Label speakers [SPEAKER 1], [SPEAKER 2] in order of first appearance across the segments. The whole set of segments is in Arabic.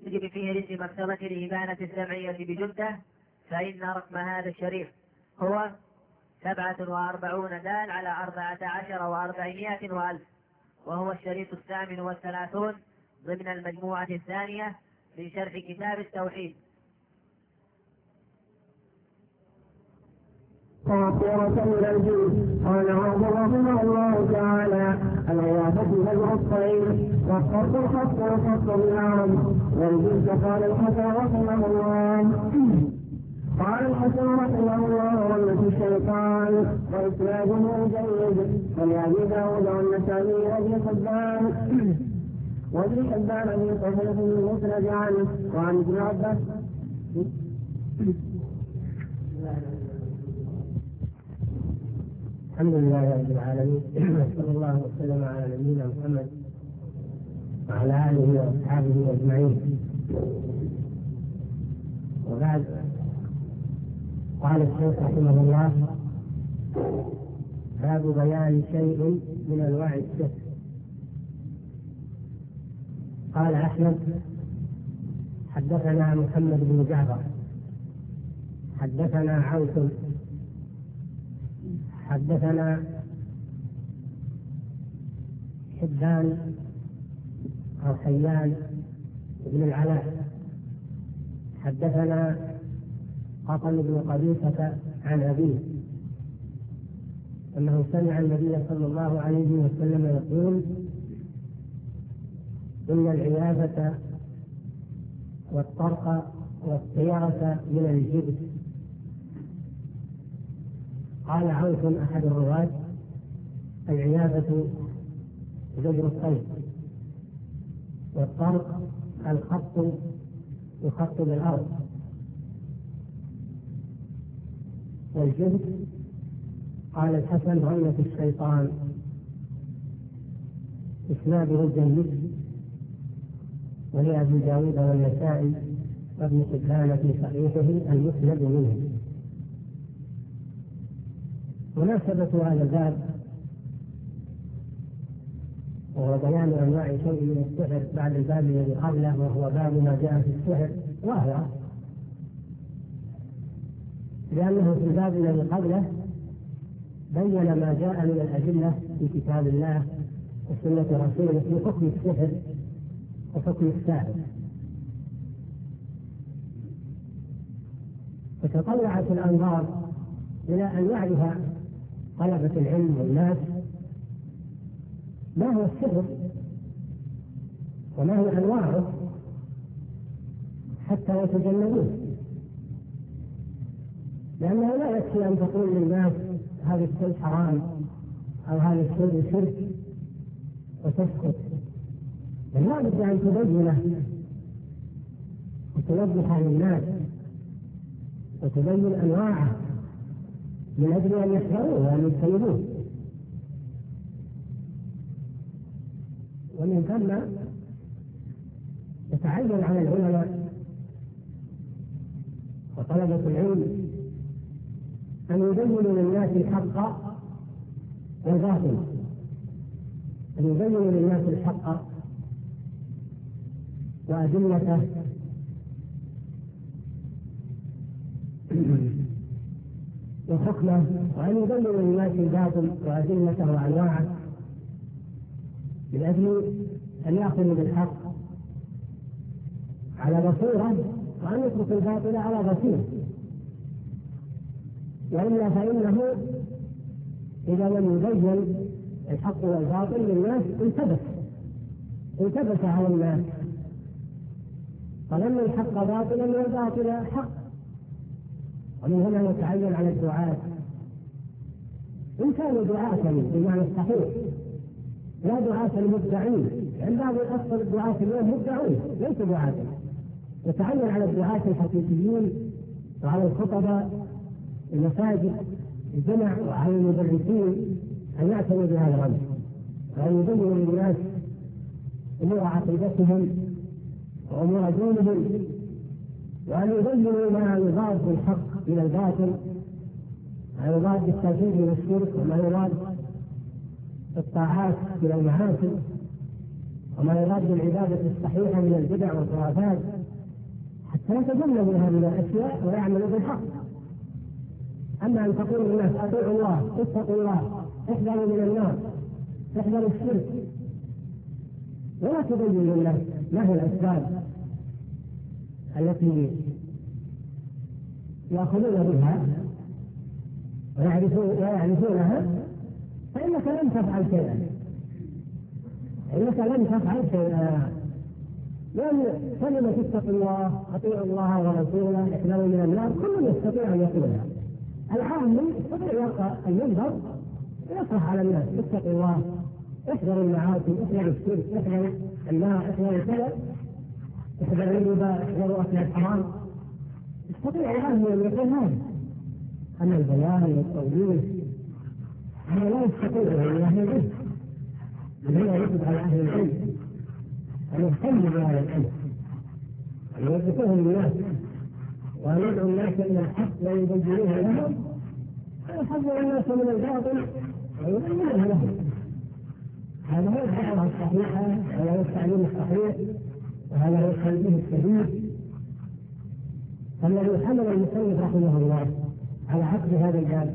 [SPEAKER 1] يوجب فيه رزق مكتبة الإبانة السمعية بجدة، فإن رقم هذا الشريف هو 47 دال على 14 و400 وألف، وهو الشريط 38 ضمن المجموعة الثانية في شرح كتاب التوحيد.
[SPEAKER 2] قاصرة من الجن. قال رحمه الله تعالى: العيافة نزع الطير، والخط الخط والخط بالعرب، والجنس. قال الحسن رحمه الله رمة الشيطان، وإسناده جيد. ولأبي داود والنسائي وابن حبان في صحيح المسند عنه وعن ابن عباس.
[SPEAKER 3] الحمد لله رب العالمين، صلى الله وسلم على نبينا محمد وعلى آله وأصحابه أجمعين. وبعد، قال الشيخ رحمه الله: باب بيان شيء من أنواع السحر. قال أحمد: حدثنا محمد بن جعفر حدثنا عوف حدثنا حبان أو حيان بن العلاء حدثنا قطن بن قبيصة عن أبيه أنه سمع النبي صلى الله عليه وسلم يقول: إن العياذة والطرق والطيرة من الجبت. قال عوف أحد الرواة: العياذة زجر الطير، والطرق الخط يخط بالأرض، والجبت قال الحسن رمة الشيطان. إسناده جيد، ولأبي داود والنسائي وابن حبان في صحيحه المسند منه. مناسبة هذا الباب وهو بيان أنواع شيء من السحر بعد الباب الذي قبله وهو باب ما جاء في السحر ظاهرة، لأنه في الباب الذي قبله بين ما جاء من الأدلة في كتاب الله وسنة رسوله في حكم السحر وحكم الساحر. فتطلعت الأنظار إلى أن يعرف طلبة العلم والناس ما هو السحر وما هي أنواعه حتى يتجنبوه، لأنه لا يكفي أن تقول للناس هذا الشيء حرام أو هذا الشيء شرك وتسكت، بل لا بد أن تبينه وتوضح للناس وتبين أنواعه من أجل أن يحذروه وأن يجتنبوه. ومن ثم يتعين على العلماء وطلبة العلم أن يبينوا للناس الحق والباطل، أن يبينوا للناس الحق وأدلته وحكمه، وأن يبينوا للناس الباطل وأدلته وأنواعه من أجل أن يأخذوا بالحق على بصيرة وأن يتركوا الباطل على بصيرة. وإلا فإنه إذا لم يبين الحق والباطل للناس التبس على الناس، فلما الحق باطلا والباطل حق. ومن هنا يتعين على الدعاة إن كانوا دعاة بمعنى الصحيح لا دعاة المدعين، عند بعض الأصل الدعاة اليوم مدعون ليسوا دعاة. يتعين على الدعاة الحقيقيين وعلى الخطباء المساجد الجمع وعلى المدرسين أن يعتنوا بهذا الأمر، وأن يبينوا للناس أمور عقيدتهم وأمور دينهم، وأن يبينوا ما يضاد الحق إلى الباطل، ما يضاد التوحيد إلى الشرك، وما يضاد الطاعات إلى المعاصي، وما يراد بالعبادة الصحيحة من البدع والخرافات، حتى يتجنبوا هذه الأشياء ويعملوا بالحق. أما أن تقول للناس أطيعوا الله، اتقوا الله، احذروا من النار، احذروا الشرك، ولا تبين للناس ما هي الأسباب التي يأخذون بها ويعرفونها، فإنك لم تفعل شيئا، إنك لم تفعل شيئا. لأن كلمة اتقوا الله، أطيعوا الله ورسوله، احذروا من النار، كل يستطيع أن يقولها. العام يستطيع يلقى المنبر ويصرح على الناس اتقوا الله، احذروا المعاصي، احذروا الشرك، احذروا النار، احذروا كذا، احذروا الربا، احذروا أكل الحرام. يستطيع العام أن يقول هذا. أما البيان والتوجيه هذا لا يستطيع إلا أهل العلم. هنا يجب على أهل العلم أن يهتموا بهذا الأمر، أن يوظفوه للناس، وأن يدعو الناس إلى الحق ويبينوه لهم، ويحذر الناس من الباطل ويبينوه لهم. هذا هو الدعوة الصحيحة، وهذا هو التعليم الصحيح، وهذا هو التنبيه السديد الذي حمل المصنف رحمه الله على عقد هذا الباب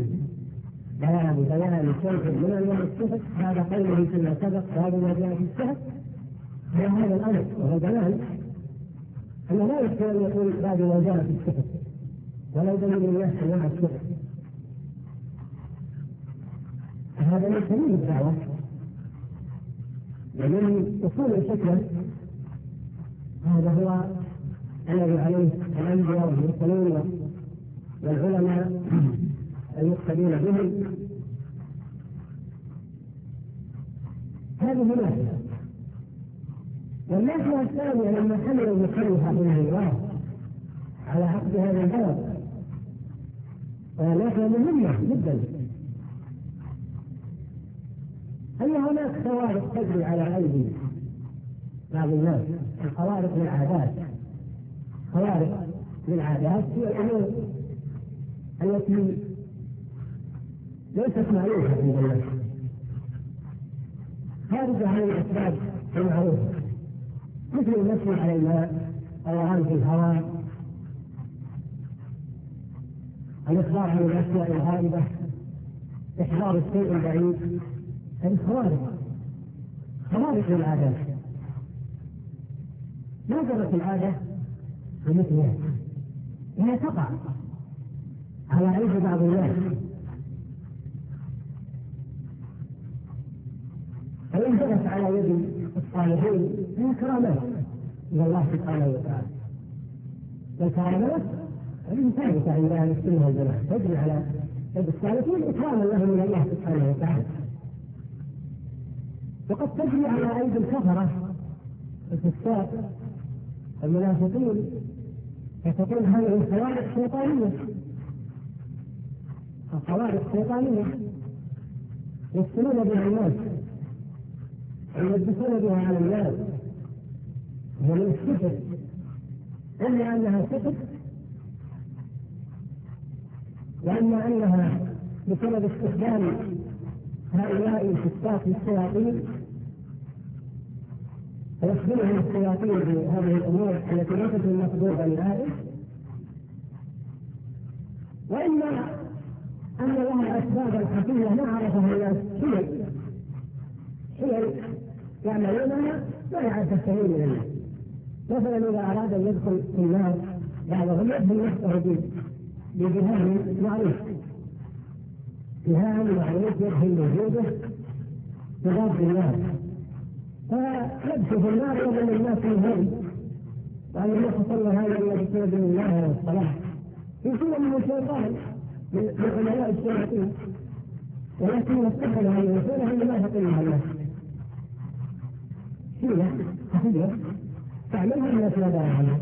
[SPEAKER 3] بيان شيء من اليوم السبت. هذا قوله فيما سبق، وهذا ما جاء في السبت هو هذا الامر، وهو بيان انه لا يمكن ان يقول بعد ما جاء في السبت ولا يبين للناس انواع السبت. هذا من سبيل الدعوه ومن اصول الحكمه. هذا هو الذي عليه الانبياء والمرسلين والعلماء المقتدين بهم. هذه ناحية. والناحية الثانية لما حمل المصنف رحمه الله على عقد هذا الباب، ناحية مهمة جدا، أن هناك خوارق تجري على أيدي بعض الناس، الخوارق للعادات. خوارق للعادات هي الأمور التي ليست معروفة عند الناس، خارجة عن الأسباب المعروفة، مثل المشي على الماء، الرهان في الهواء، الإخبار عن الأشياء الغائبة، إحضار الشيء البعيد. هذه خوارق للعادات. ما جرت العادة بمثلها، هي تقع على أيدي بعض الناس، فإن جرت على يد الصالحين هي كرامات من الله سبحانه وتعالى. والكرامات ثابتة عند أهل السنة والجماعة، تجري على يد الصالحين إكراما لهم من الله سبحانه وتعالى. وقد تجري على أيدي الكفرة الفساق المنافقين، فتكون هذه الخوارق شيطانية، الخوارق شيطانية يفتنون بها الناس ويلبسون بها على الناس، ومن السحر، إما أنها سحر وإما أنها بسبب استخدام هؤلاء الفساق للشياطين، فيخبرهم الشياطين بهذه الأمور التي ليست من مقدور بني آدم، وإما أن لها أسبابا خفية ما عرفها الناس، حيل يعملونها لا يعرف السبيل من الناس. مثلا إذا أراد أن يدخل في النار بعضهم يدخل نفسه بجهاز معروف، جهاز معروف يدخل وجوده تضاد النار، فيدخل في النار يظن الناس منهم وأن الناس صلى هذا الذي بسبب الله والصلاة يكون من الشيطان من علماء الشياطين، ولكن يستحل هذه الرسولة لا تقلها الناس حيلة خفية تعملها الناس لا داعي عنها.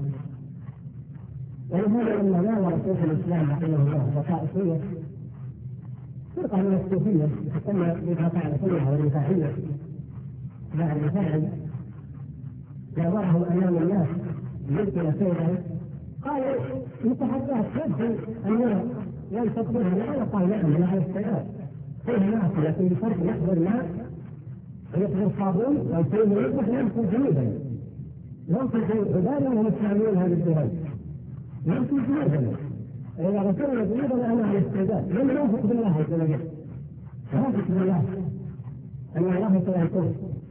[SPEAKER 3] ولهذا لما ناظر شيخ الإسلام رحمه الله وطائفية فرقة من الصوفية تسمى بالرفاعة كلها والرفاعية بعد الفعل، نظرهم أمام الناس يلقي سيدا قالوا متحدث يدخل النار ينتظرها معنا، قال نعم لا السيئات فيها ناس، لكن بشرط يحضر ماء ويطهر صابون أو شيء يصبح يغسل جنوبنا، يغسل جنوبنا وهم يستعملون هذه الدهان، يغسل جنوبنا. إذا غسلنا جنوبنا أنا على الاستعداد، لم نوافق بالله عز وجل، نوافق بالله أن الله سيكون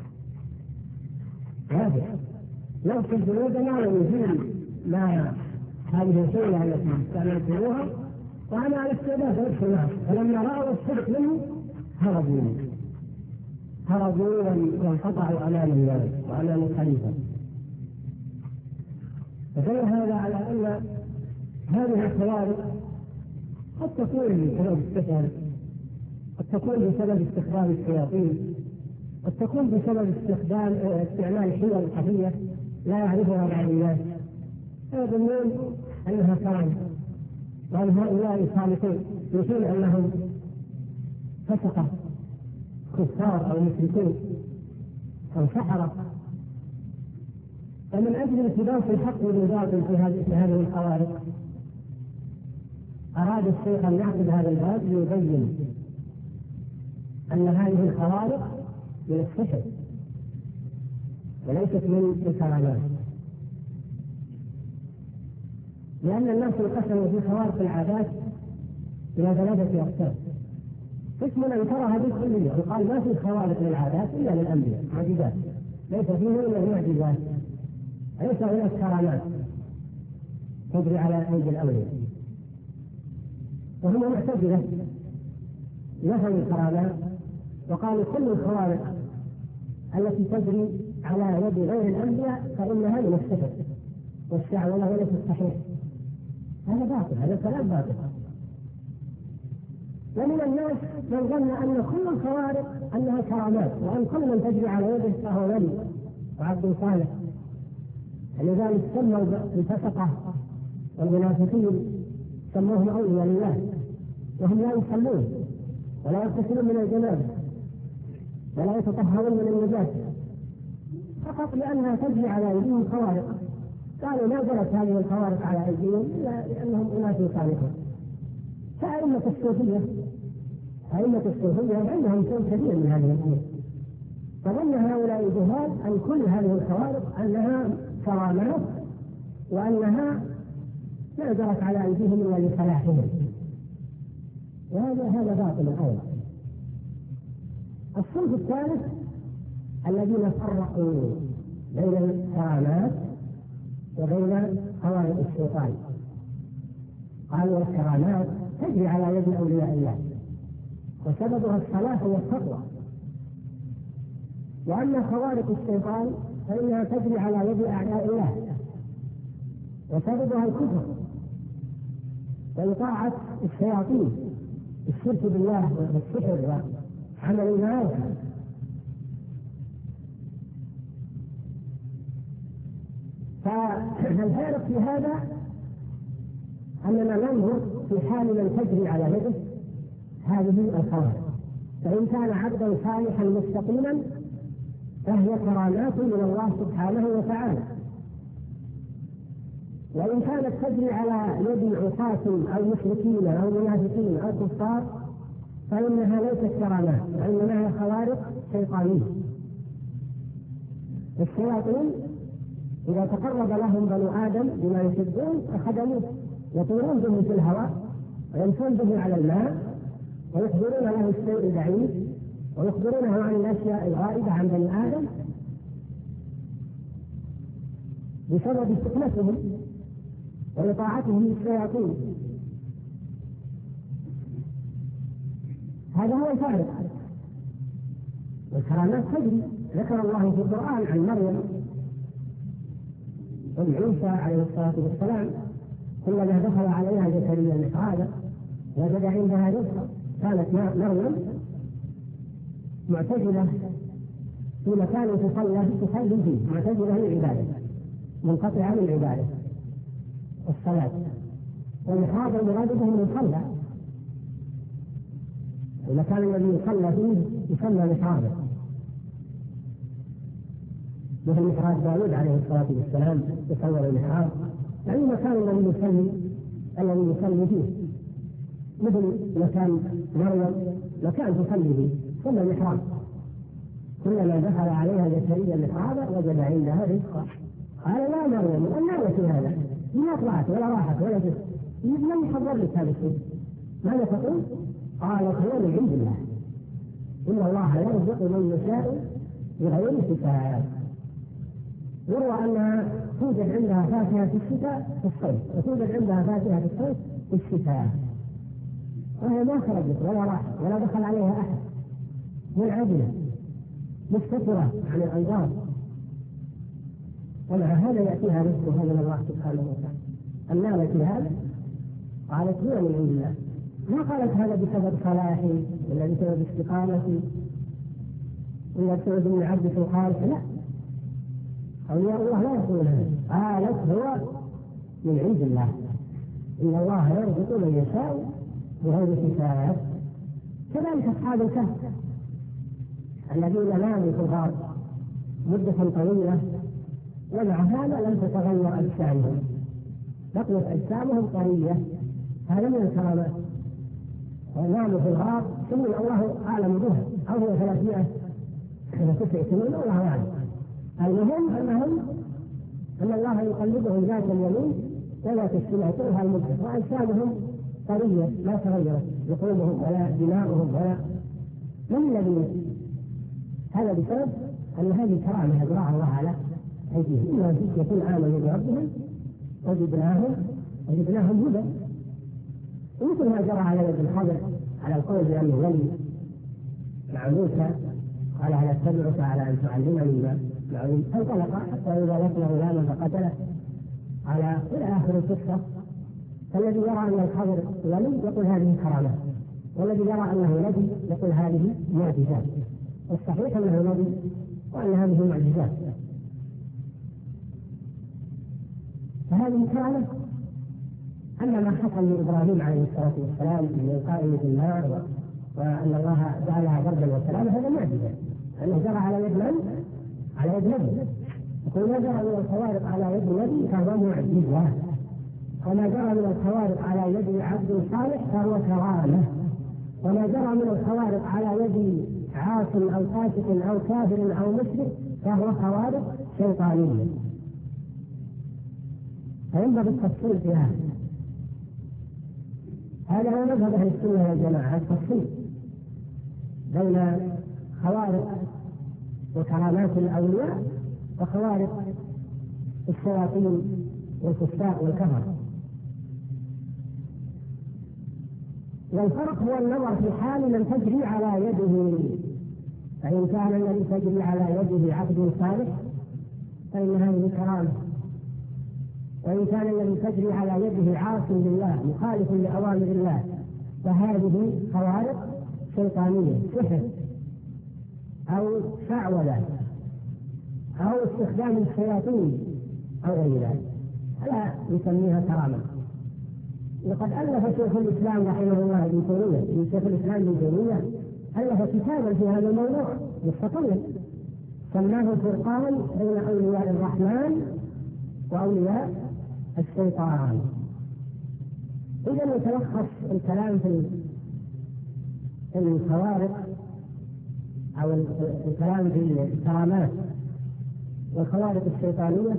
[SPEAKER 3] هذا يغسل جنوبنا ويزيل ما هذه الشيء التي استعملتموها، وأنا على استعداد أدخلها. فلما رأوا الصدق منه هربوا وانقطعوا أمام الناس وأمام الخليفة. فدل هذا على أن هذه الخوارق قد تكون بسبب السحر، قد تكون بسبب استخدام الشياطين، قد تكون بسبب استعمال حيل خفية لا يعرفها بعض الناس، يظنون أنها كرامة وأن هؤلاء صالحون، يقول أنهم فسقة كفار أو مشركين أو سحرة. فمن أجل التباس الحق والباطل في هذه الخوارق أراد الشيخ أن يعقد هذا الباب ليبين أن هذه الخوارق من السحر وليست من الكرامات، لأن الناس انقسموا في خوارق العادات إلى 3 أقسام. قسم انكرها بالكلية وقال ما في خوارق للعادات إلا للأنبياء، معجزات ليس فيه إلا المعجزات، ليس هناك كرامات تجري على أيدي الأولياء. وهم معتزلة نفوا الكرامات وقالوا كل الخوارق التي تجري على يد غير الأنبياء فإنها من السحر والشعوذة وليس الصحيح. هذا باطل، هذا كلام باطل. ومن الناس من ظن أن كل الخوارق أنها كرامات، وأن كل من تجري على يده فهو ولي وعبد صالح. لذلك سموا الفسقة والمنافقين سموهم أولياء لله، وهم لا يصلون ولا يغتسلون من الجنابة ولا يتطهرون من النجاسة، فقط لأنها تجري على أيديهم خوارق. قالوا ما جرت هذه الخوارق على أيديهم إلا لأنهم أناس صالحون. فأئمة الصوفية عندهم شيء كثير من هذه الأمور، فظن هؤلاء الجهال أن كل هذه الخوارق أنها كرامات وأنها لا جرت على أيديهم إلا لصلاحهم، وهذا باطل أيضا. الصنف الثالث الذين فرقوا بين الكرامات وبين خوارق الشيطان، قالوا الكرامات تجري على يد أولياء الله وسببها الصلاح والتقوى، وأما خوارق الشيطان فإنها تجري على يد أعداء الله وسببها الكفر وإطاعة الشياطين، الشرك بالله والسحر وعمل المعاصي. فالفارق في هذا أننا ننظر في حال من تجري على يده هذه الخوارق، فإن كان عبدا صالحا مستقيما فهي كرامات من الله سبحانه وتعالى، وإن كانت تجري على يد عصاة أو مشركين أو منافقين أو كفار فإنها ليست كرامات، وإنما هي خوارق شيطانية. الشياطين إذا تقرب لهم بنو آدم بما يحبون أخذوه، يطيرون به في الهواء ويمشون به على الماء ويخبرون له الشيء البعيد ويخبرونه عن الأشياء الغائبة عن بني آدم بسبب فتنتهم وإطاعتهم للشياطين. هذا هو الفارق. والكرامات تجري، ذكر الله في القرآن عن مريم عيسى عليه الصلاة والسلام كلما دخل عليها زكريا المحراب وجد عندها رزقا، كانت مريم معتزلة في مكان تصلي فيه، معتزلة للعبادة، منقطعة للعبادة الصلاة، والمحراب المراد به المصلى، المكان الذي يصلى فيه يسمى محرابا، مثل محراب داود عليه الصلاة والسلام يصور المحراب، يعني المكان الذي يصلي فيه، مثل مكان مريم مكان تصلي فيه ثم المحراب. كلما دخل عليها زكريا المحراب وجد عندها رزقا. قال يا مريم أنى لك هذا؟ ما طلعت ولا راحت ولا جت، من يحضر لك هذا الشيء؟ ماذا تقول؟ قالت هو من عند الله، إن الله يرزق من يشاء بغير حساب. يروى أنها توجد عندها فاكهة في الشتاء في الصيف، وتوجد عندها فاكهة في الصيف في الشتاء، وهي ما خرجت ولا راحت ولا دخل عليها أحد، منعزلة مستترة عن الأنظار، ومع هذا يأتيها رزقها من الله سبحانه وتعالى. أنى لك هذا؟ قالت هو من عند الله. ما قالت هذا بسبب صلاحي ولا بسبب استقامتي ولا بسبب من عبد صالح، لا، أولياء الله لا يقولون هذا. قالت هو من عند الله، إن الله يرزق من يشاء بغير حساب. كذلك أصحاب الكهف الذين ناموا في الغار مدة طويلة ومع هذا لم تتغير أجسامهم، بقيت أجسامهم طرية، هذا من الكرامات. وناموا في الغار ثم الله أعلم بها، أو هو 309 سنين الله أعلم. المهم أن الله يقلبهم ذات اليمين ولا تشتبه طولها المدة، وأجسامهم طرية ما تغيرت، لحومهم ولا دماؤهم ولا من الذي. هذا بسبب أن هذه كرامة أجراها الله على أيديهم، إنهم يكون آمنوا بربهم وجدناهم هدى. ومثل ما جرى على يد الخضر على القول بأنه ولي مع موسى، قال هل أتبعك على أن تعلمني ما علمت؟ فانطلق حتى إذا لقي غلاما فقتله إلى آخر القصة. فالذي يرى أن الخضر ولي يقول هذه كرامة، والذي يرى أنه نبي يقول هذه معجزات. والصحيح أنه نبي وأن هذه معجزات. فهذه كرامة. أما ما حصل لإبراهيم عليه الصلاة والسلام من إلقائه في النار وأن الله جعلها بردا وسلاما، هذا معجزة. أنه جرى على يد من؟ على يد نبي. يقول ما جرى من الخوارق على يد نبي فهو معجزة، وما جرى من الخوارق على يد عبد صالح فهو كرامة، وما جرى من الخوارق على يد عاص أو فاسق أو كافر أو مشرك فهو خوارق شيطانية. فينبغي التفصيل في هذا هو مذهب أهل السنة والجماعة، التفصيل بين خوارق وكرامات الأولياء وخوارق الشياطين والفساق والكفر. والفرق هو النظر في حال من تجري على يده، فإن كان الذي تجري على يده عبد صالح فإن هذه كرامة، وإن كان الذي تجري على يده عاص لله مخالف لأوامر الله فهذه خوارق شيطانية، سحر أو شعوذة أو استخدام الشياطين أو غير ذلك، لا يسميها كرامة. لقد ألف شيخ الإسلام رحمه الله ابن تيمية، شيخ الإسلام ابن تيمية ألف كتابا في هذا الموضوع مستقلا سماه الفرقان بين أولياء الرحمن وأولياء الشيطان. إذا يتلخص الكلام في الخوارق أو الكلام في الكرامات والخوارق الشيطانية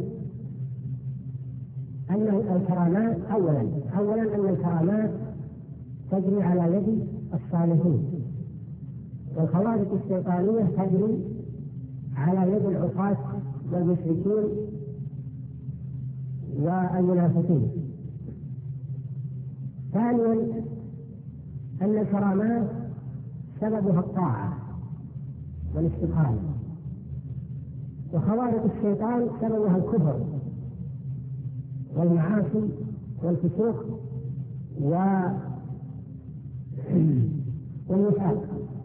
[SPEAKER 3] أن الكرامات أولا أن الكرامات تجري على يد الصالحين، والخوارق الشيطانية تجري على يد العصاة والمشركين والمنافقين. ثانيا أن الكرامات سببها الطاعة والاستقامة، وخوارق الشيطان سببها الكفر والمعاصي والفسوق والنفاق.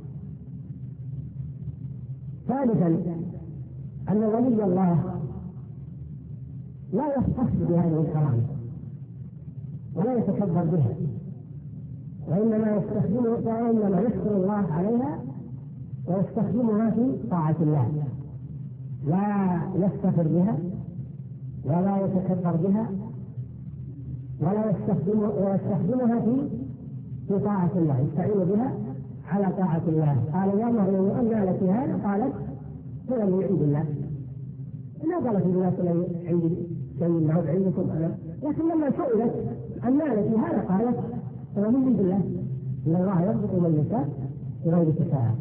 [SPEAKER 3] ثالثا أن ولي الله لا يختص بهذه الكرامة ولا يتكبر بها، وإنما يشكر الله عليها ويستخدمها في طاعة الله، لا يفتخر بها ولا يتكبر بها ولا يستخدمها في طاعة الله، يستعين بها على طاعة الله. قال يا مريم أنى لك هذا؟ قالت هو من عند الله. ما قالت الناس عندي شيء ما هو عندكم أنا، لكن لما سئلت عن مالك هذا قالت هو من عند الله، إن الله يرزق من يشاء بغير حساب.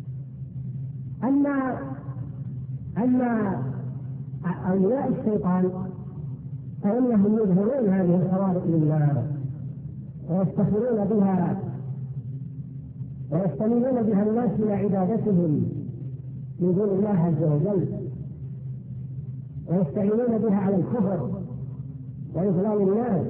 [SPEAKER 3] أما أولياء الشيطان فإنهم يظهرون هذه الخوارق لله ويستخدمون بها ويستميلون بها الناس إلى عبادتهم من دون الله عز وجل، ويستعينون بها على الكفر وإضلال الناس.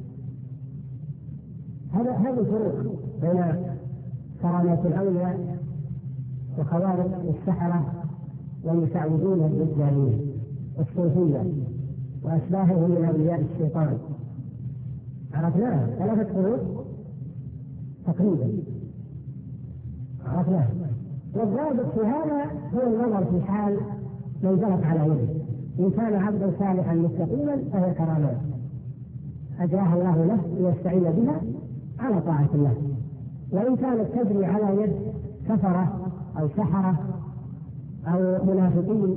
[SPEAKER 3] هذا الفرق بين كرامات الأولياء وخوارق السحرة والمتعوذين الدجالين والصوفية وأشباههم من أولياء الشيطان. عرفناها 3 فروق تقريبا عرفناها. والضابط في هذا هو النظر في حال من جرت على يده. إن كان عبدا صالحا مستقيما فهي كرامات أجراها الله له ليستعين بها على طاعة الله، وإن كانت تجري على يد كفرة أو سحرة أو منافقين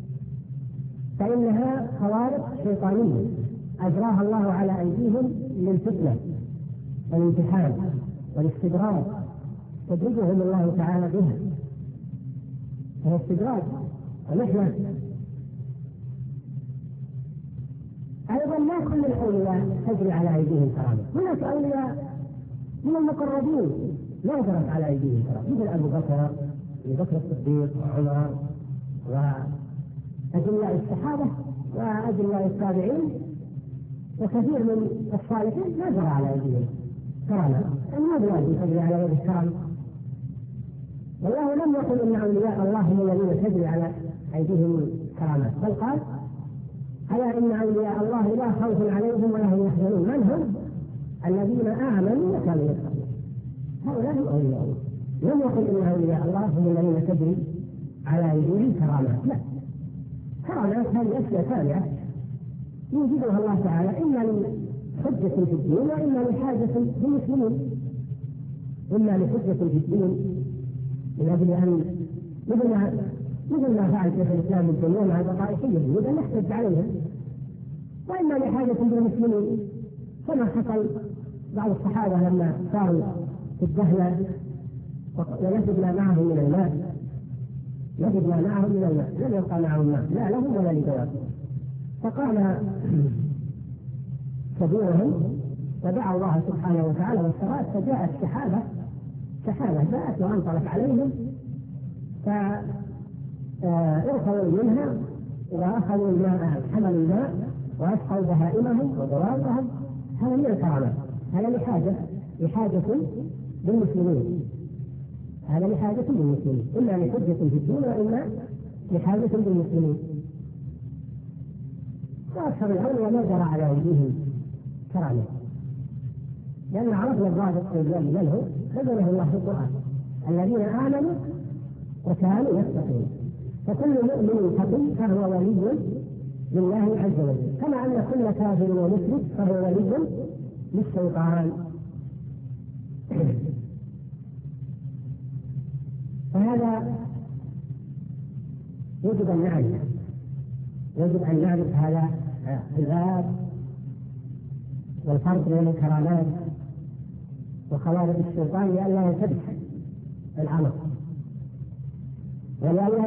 [SPEAKER 3] فإنها خوارق شيطانية أجراها الله على أيديهم للفتنة والامتحان والاستدراج، تدرجهم الله تعالى بها، هو استدراج ونحن. أيضا ما كل الأولياء تجري على أيديهم كرامة، هناك أولياء من المقربين لا جرت على أيديهم كرامة، مثل أبو بكر الصديق وعمر وأجلاء الصحابة وأجلاء التابعين وكثير من الصالحين ما جرى على أيديهم كرامة. ما بلازم تجري على يد الكرامة، والله لم يقل إن أولياء الله هم الذين تجري على أيديهم كرامات، بل قال ألا إن أولياء الله لا خوف عليهم ولا هم يحزنون. من هم؟ الذين آمنوا وكانوا يتقون، هؤلاء هم أولياء الله. لم يقل إن أولياء الله هم الذين تجري على أيديهم كرامات، لا، كرامات هذه أشياء تابعة يوجدها الله تعالى إما لحجة في الدين وإما لحاجة للمسلمين، إما لحجة في الدين من أجل أن مثل ما فعل شيخ الإسلام ابن تيمية مع البطائحية يريد أن يحتج عليهم، وإما لحاجة للمسلمين كما حصل بعض الصحابة لما صاروا في الدهلة ويجدنا معهم من الماء، يجدنا معهم من الماء، لم يبقى معهم ماء لا لهم ولا لدواتهم، فقام كبيرهم ودعا الله سبحانه وتعالى والصلاة، فجاءت سحابة جاءت وأمطرت عليهم فأخذوا منها وأخذوا الماء، حملوا الماء وأسقوا بهائمهم ودوابهم. هذا من الكرامات، هذا لحاجة بالمسلمين، هذا لحاجة بالمسلمين، إما لحجة في الدين وإما لحاجة بالمسلمين. وأكثر الأولى ما جرى على أيديهم كرامة، لأن عرفنا الضابط من هو بينه الله في القرآن: الذين آمنوا وكانوا يتقون. فكل مؤمن تقي فهو ولي لله عز وجل، كما أن كل كافر ومشرك فهو ولي للشيطان. فهذا يجب أن نعرف هذا الباب والفرق بين الكرامات وخوارق الشيطان، لئلا ينفتح الأمر ولئلا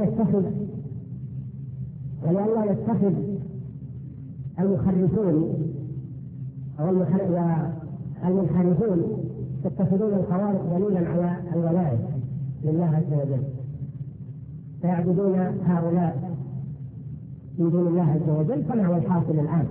[SPEAKER 3] يتخذ المخرفون أو المنحرفون يتخذون الخوارق دليلا على الولاية لله عز وجل، فيعبدون هؤلاء من دون الله عز وجل، كما هو الحاصل الآن.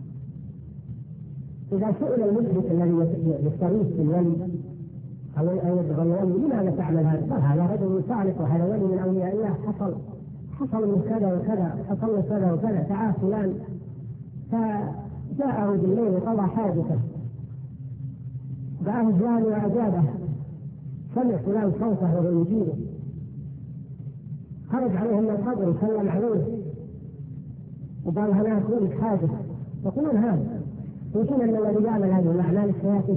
[SPEAKER 3] إذا سئل المشرك الذي يستغيث بالولي أو يدعو الولي: لماذا تعمل هذا؟ قال: هذا رجل صالح وهذا ولي من أولياء الله، حصل من كذا وكذا، حصل له كذا وكذا، تعال فلان فجاءه بالليل وقضى حاجته، دعاه فلان وأجابه، سمع فلان صوته وهو يجيبه، خرج عليه من القبر وسلم عليه وقال: أنا أقول لك حاجة. يقولون هذا يمكن أن الذي يعمل هذه الأعمال السياسية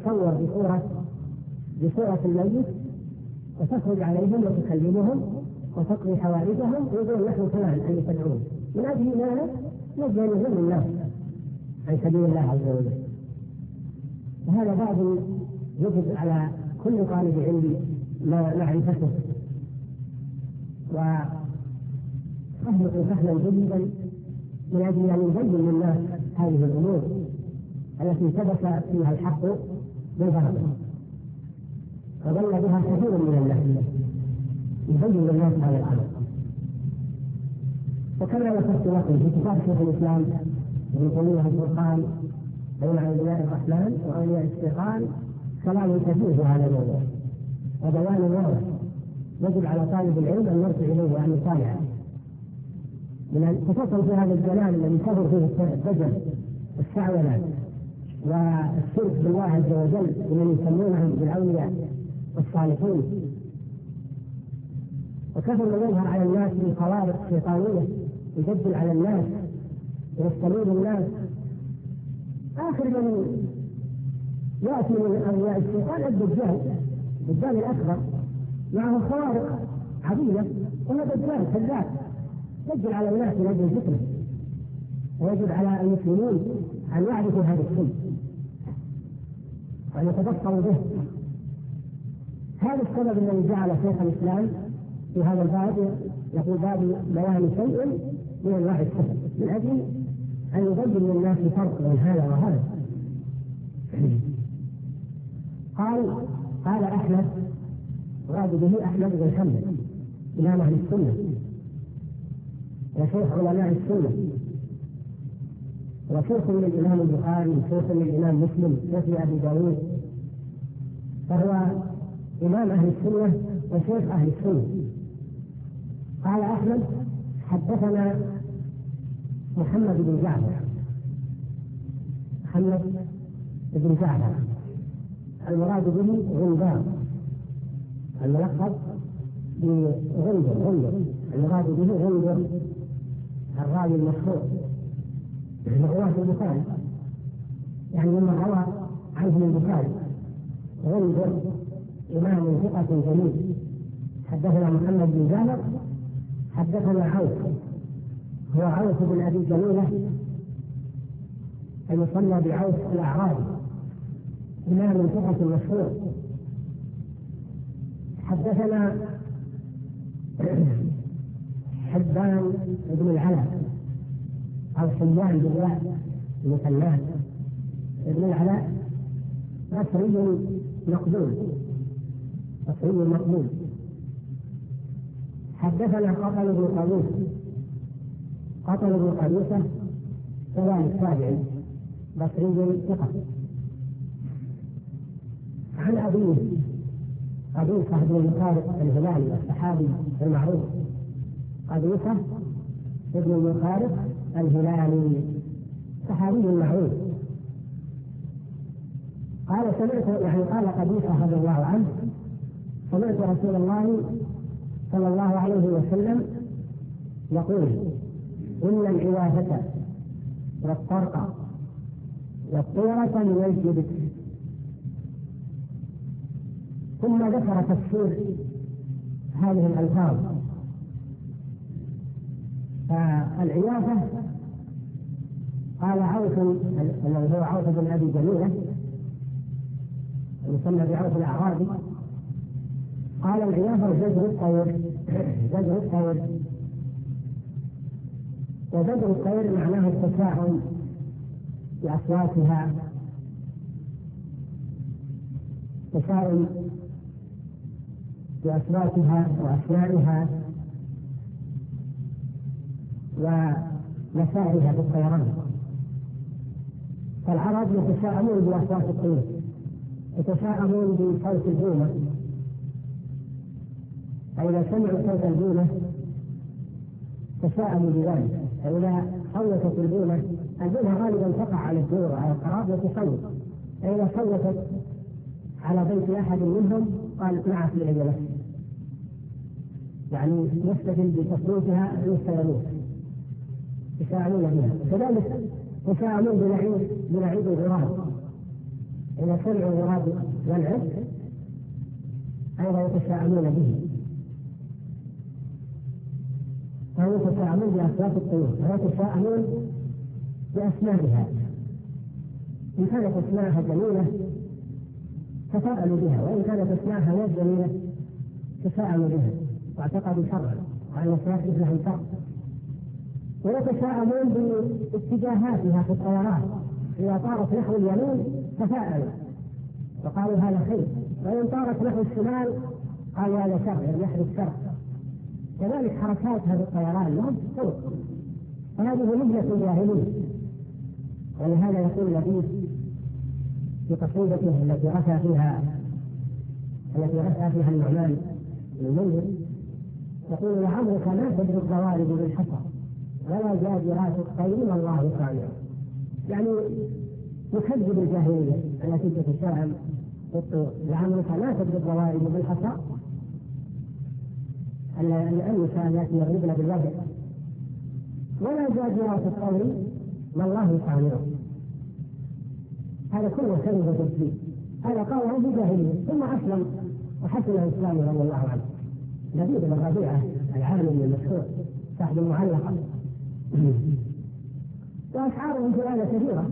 [SPEAKER 3] تتصور بصورة الميت وتخرج عليهم وتكلمهم وتقضي حوائجهم ويقول نحن فلان أن تدعون، من أجل ماذا؟ من أجل يهم الناس عن سبيل الله عز وجل. وهذا باب يجب على كل طالب علم معرفته وفهمه فهما جيدا من أجل أن يبين للناس هذه الأمور التي ثبت فيها الحق بالباطل وضل بها كثير من الناس، يبين للناس هذا الأمر. وكما ذكرت لكم في كتاب شيخ الإسلام ابن تيمية الفرقان بين أولياء الرحمن وأولياء الشيطان كلام كثير في هذا الموضوع وبيان واضح يجب على طالب العلم أن يرجع إليه وأن يطالعه، خصوصا في هذا الجلال الذي كثر فيه الدجل والشعوذة والشرك بالله عز وجل ومن يسمونهم بالأولياء والصالحين، وكثر ما يظهر على الناس من خوارق شيطانية يدجل على الناس ويستميل الناس. آخر من يأتي من أولياء الشيطان الدجال الأكبر معه خوارق عظيمة، وهو دجال كذاب يدجل على الناس من أجل الفتنة، ويجب على المسلمين أن يعرفوا هذا الشيء وأن يتبصروا به. هذا السبب الذي جعل شيخ الإسلام في هذا الباب يقول باب بيان شيء من أنواع السحر من أجل أن يبين للناس الفرق بين هذا وهذا. قال أحمد، مراد به أحمد بن حنبل إمام أهل السنة وشيخ علماء السنة وشيخ من الإمام البخاري وشيخ من الإمام مسلم وفي أبي داود، فهو إمام أهل السنة وشيخ أهل السنة. قال أحمد حدثنا محمد بن جعفر المراد به غندار الملقب بغندر المراد به غندر الراوي المشهور من رواة البخاري، يعني مما روى عنه البخاري. غندر إمام ثقة جليل. حدثنا محمد بن جعفر حدثنا عوف، هو عوف بن أبي جميلة المسمى بعوف الأعرابي إمام ثقة مشهور. حدثنا حبان بن العلاء أو حيان بالله بن فنان ابن العلاء بصري مقبول. حدثنا قتل بن قابوسة سلام التابعي بصري ثقة عن أبيه قبيصة بن المخارق الهلالي الصحابي المعروف، قبيصة بن المخارق الهلالي صحابي معروف. قال قال قبيصة رضي الله عنه سمعت رسول الله صلى الله عليه وسلم يقول إن العوافة والطرق والطيرة من الجبت. ثم ذكر تفسير هذه الألفاظ. فالعيافة قال عوف الذي هو عوف بن أبي جميلة يسمى بعوف الأعرابي، قال العيافة زجر الطير وزجر الطير معناه التشاؤم بأصواتها، تشاؤم بأصواتها وأسمائها ومسائها في الطيران. فالعرب يتشاءمون بأصوات الطيور، يتشاءمون بصوت البومة، فإذا سمعوا صوت البومة تشاءموا بذلك. فإذا صوتت البومة غالبا تقع على الدور على القراب وتصوت، فإذا صوتت على بيت أحد منهم قال نعت إلي نفسي، يعني يستدل بتصويتها يستيقظون يتشاءمون بها. كذلك يتشاءمون بنعيد الغراب، إذا سمعوا الغراب ينعد أيضا يتشاءمون به. يتشاءمون بأصوات الطيور ويتشاءمون بأسمائها، إن كانت أسماءها جميلة تفاءلوا بها، وإن كانت أسماءها غير جميلة تفاءلوا بها واعتقدوا شرا وأن سيحدث لهم شر. ويتشاءمون باتجاهاتها في الطيران، إذا طارت نحو اليمين تفاءلوا وقالوا هذا خير، وإن طارت نحو الشمال قالوا هذا شر يحدث شر. كذلك حركاتها في الطيران لهم طرق، وهذه مهنة الجاهلين. ولهذا يقول لبيد في قصيدته التي رثى فيها النعمان بن المنذر يقول: لعمرك ما تدري الضوارب بالحصى ولا جاجرات الطير والله صانع. يعني يكذب الجاهلية التي تتشاءم بالطيور. لعمرك ما تدري الضوارب بالحصى، النساء التي يضربن بالوجه، ولا جاجرات الطير ما الله صانع. هذا كله كذب وتكذيب. هذا قوله بجاهلية ثم أسلم وحسن إسلامه رضي الله عنه. لبيد بن ربيعة العالم المشهور صاحب المعلقة، وأشعاره في آية كثيرة.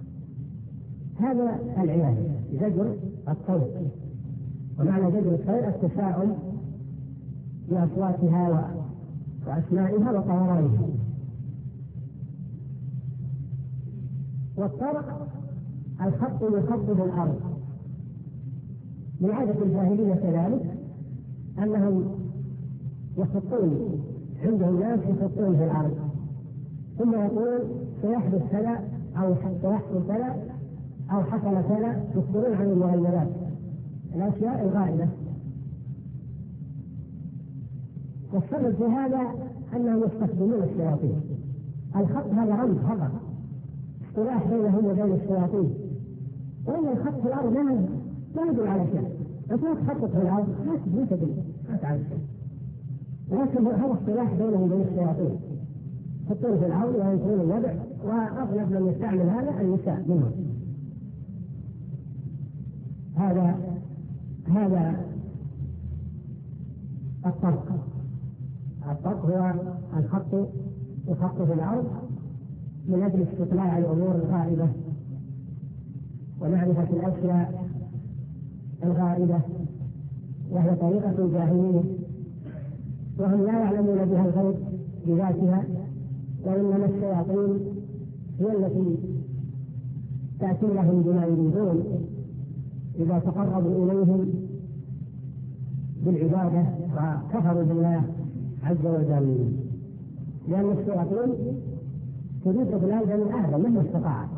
[SPEAKER 3] هذا العياذ زجر الطير، ومعنى زجر الطير التشاؤم بأصواتها وأسمائها وطيرانها. والطرق الخط يخطب الأرض. من عادة الجاهلية كذلك أنهم يخطون، عندهم ناس يخطون في الأرض ثم يقول سيحدث كذا أو سيحصل كذا أو حصل كذا، يخبرون عن المغيبات الأشياء الغائبة. والسبب في هذا أنهم يستخدمون الشياطين. الخط هذا رمز فقط، اصطلاح بينهم وبين الشياطين، وإن الخط في الأرض لا يدل على شيء. أنت تخطط في الأرض ما تدري ما تعرف شيء، لكن هذا اصطلاح بينهم وبين الشياطين. يحطون في الأرض وينكرون الوضع، وأغلب من يستعمل هذا النساء منهم. هذا الطرق. الطرق هو الخط يخط في الأرض من أجل استطلاع الأمور الغائبة ومعرفة الأشياء الغائبة، وهي طريقة الجاهلية، وهم لا يعلمون بها الغيب بذاتها، وإنما الشياطين هي التي تأتي لهم بما يريدون إذا تقربوا إليهم بالعبادة وكفروا بالله عز وجل. لأن الشياطين تريد إضلال بني آدم مهما استطاعت.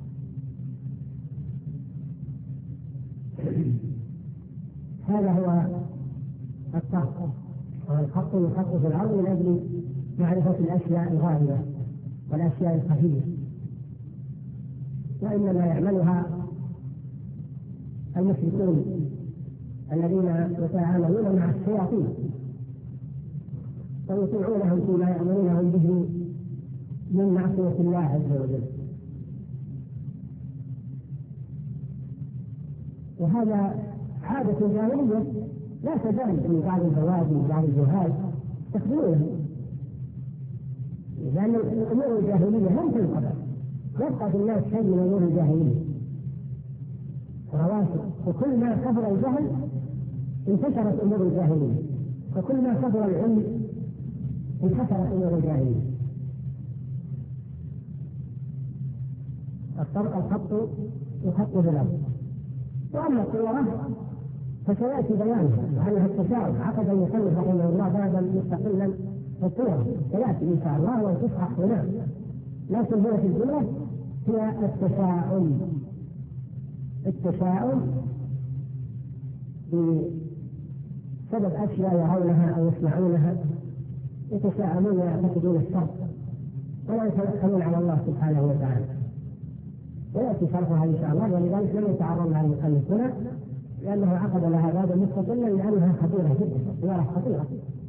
[SPEAKER 3] هذا هو الطرق، والخط يخط في الأرض من أجل معرفة الأشياء الغائبة والأشياء الخفية، وإنما يعملها المشركون الذين يتعاملون مع الشياطين ويطيعونهم فيما يأمرونهم به من معصية الله عز وجل. وهذا عادة جاهلية لا تزال في بعض البوادي وبعض الجهال يستخدمونها، لأن الأمور الجاهلية لم تنقضي، يبقى في الناس شيء من أمور الجاهلية رواسب، وكل ما كثر الجهل انتشرت أمور الجاهلية، وكل ما كثر العلم انتشرت أمور الجاهلية. الخط يخط في الأرض. وأما الطيرة فسيأتي بيانها وأنها التشاؤم. عقد المصنف رحمه الله بابا مستقلا في الطيرة، سيأتي إن شاء الله وتصحح هنا، لكن هنا في الجملة هي التشاؤم. التشاؤم بسبب أشياء يرونها أو يسمعونها يتشاءمون ويعتقدون الشر ولا يتوكلون على الله سبحانه وتعالى. ويأتي شرحها إن شاء الله، ولذلك لم يتعرض لها المصنف هنا لأنه عقد لها بابا مستقلا لأنها خطيرة جدا، سيارة خطيرة.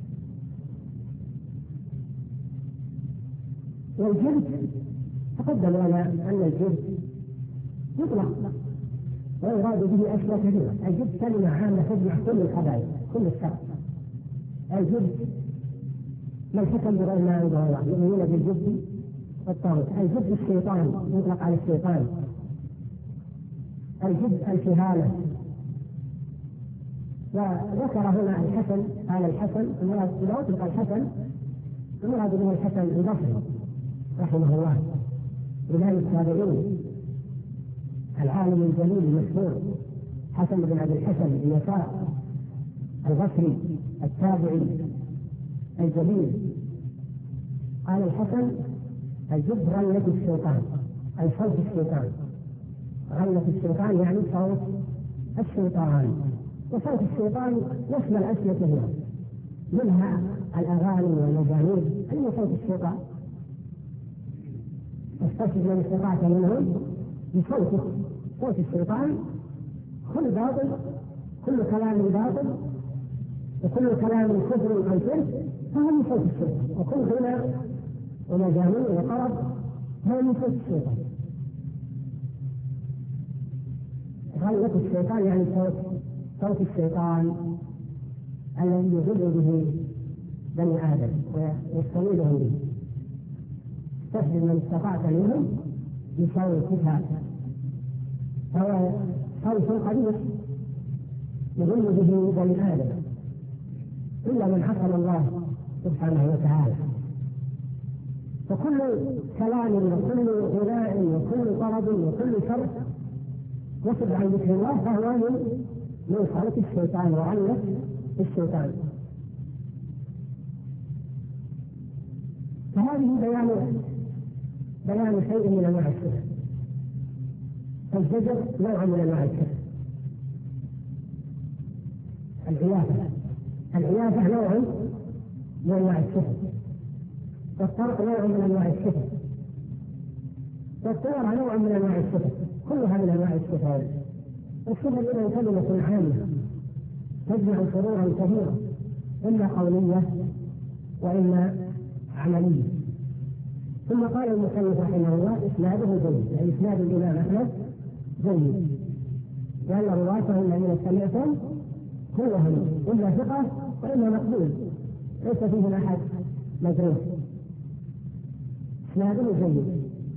[SPEAKER 3] والجرد تقدم لنا أن الجرد يطلق ويراد به أشياء كثيرة. الجرد كلمة عامة تجمع كل الخبائث كل الشر. الجرد ما الحكم بغير ما أنزل الله؟ يؤمنون بالجبت والطاغوت. الجبت الشيطان، يطلق على الشيطان. الجبت الكهانة. وذكر هنا الحسن، قال الحسن المراد إذا أطلق الحسن المراد به الحسن البصري رحمه الله، إمام التابعين العالم الجليل المشهور حسن بن عبد الحسن بن يسار البصري التابعي الجليل. قال الحسن الجب غلة الشيطان، أي صوت الشيطان. غلة الشيطان يعني صوت الشيطان، وصوت الشيطان يشمل أشياء كثيرة منها الأغاني والمزامير، أي صوت الشيطان. استشهد من استطعت منهم بصوته، صوت الشيطان كل باطل، كل كلام باطل، وكل كلام كفر أو شرك فهو من صوت الشيطان، وكل غنى ومزامير وطرب هو من صوت الشيطان. غلة الشيطان يعني صوت الشيطان الذي يضل به بني آدم ويستميلهم به. استشهد من استطعت منهم بصوتها، فهو صوت قبيح يضل به بني آدم إلا من عصم الله سبحانه وتعالى. فكل كلام وكل غناء وكل طرب وكل شر يصد عن ذكر الله فهو من صوت الشيطان وعلة الشيطان. فهذه بيان شيء من انواع الشرك. الزجر نوع من انواع الشرك. العيافة نوع من انواع الشرك، والطرق نوع من انواع الشرك، والطيرة نوع من انواع الشرك، كلها من انواع الشرك. الشرك إذا كلمة عامة تجمع شرورا كثيرة، إما قولية وإما عملية. ثم قال المصنف رحمه الله إسناده جيد، يعني إسناد الإمام أحمد جيد، لأن رواته الذين سمعتم كلهم إما ثقة وإما مقبول، ليس فيهم أحد مجروح، إسناده جيد.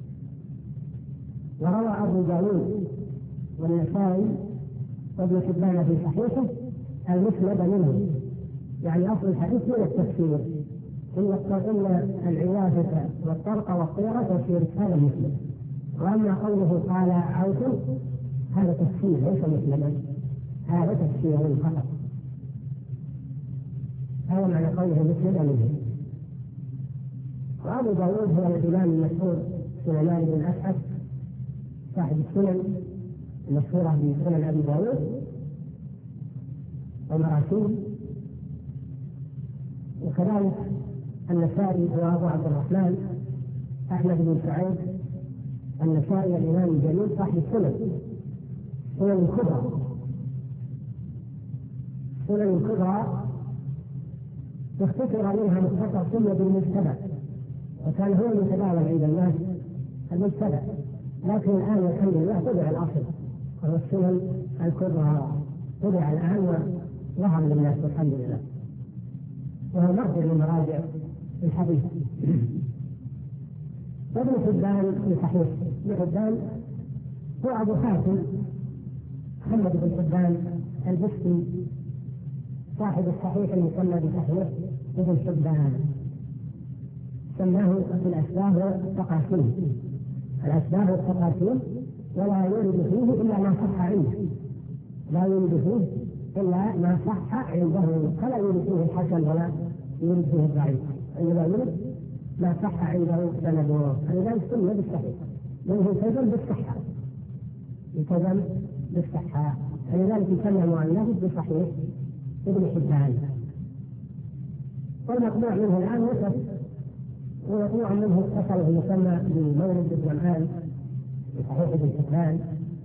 [SPEAKER 3] وروى أبو داود والنسائي وابن حبان في صحيحه المسند منه، يعني أصل الحديث من التفسير، إن العيافة والطرق والطيرة تفسير هذا المسلم. وأما قوله قال عوف هذا تفسير ليس مسلما، هذا تفسير فقط، هذا معنى قوله مسلم منه. وأبو داود هو الإمام المشهور سليمان بن أشعث صاحب السنن المشهورة بسنن أبي داود ومراسيل، وكذلك النسائي وأبو عبد الرحمن أحمد بن سعيد النسائي الإمام الجليل صاحب السنن الكبرى. السنن الكبرى اختصر منها مختصر سنة بالمجتبى، وكان هو المتداول عند الناس المجتبى، لكن الآن الحمد لله طبع الأصل وهو السنن الكبرى، طبع الآن وظهر للناس والحمد لله، وهو مرجع لمراجع الحديث. وابن حبان في صحيح ابن حبان هو أبو حاتم محمد بن حبان البستي صاحب الصحيح المسمى بصحيح ابن حبان، سماه في الأشباه والتقاسيم، الأشباه والتقاسيم، ولا يورد فيه إلا ما صح عنده، لا يورد فيه إلا ما صح عنده، فلا يورد فيه الحسن ولا يورد فيه الضعيف، إنما يورد ما صح عنده سنده. فلذلك سمي بالصحيح، منه التزم بالصحة، التزم بالصحة، فلذلك يسمى مؤلفه بصحيح ابن حبان. والمطبوع منه الآن وصف، ومطبوع منه اتصل يسمى بمولد الجمعان بصحيح ابن حبان.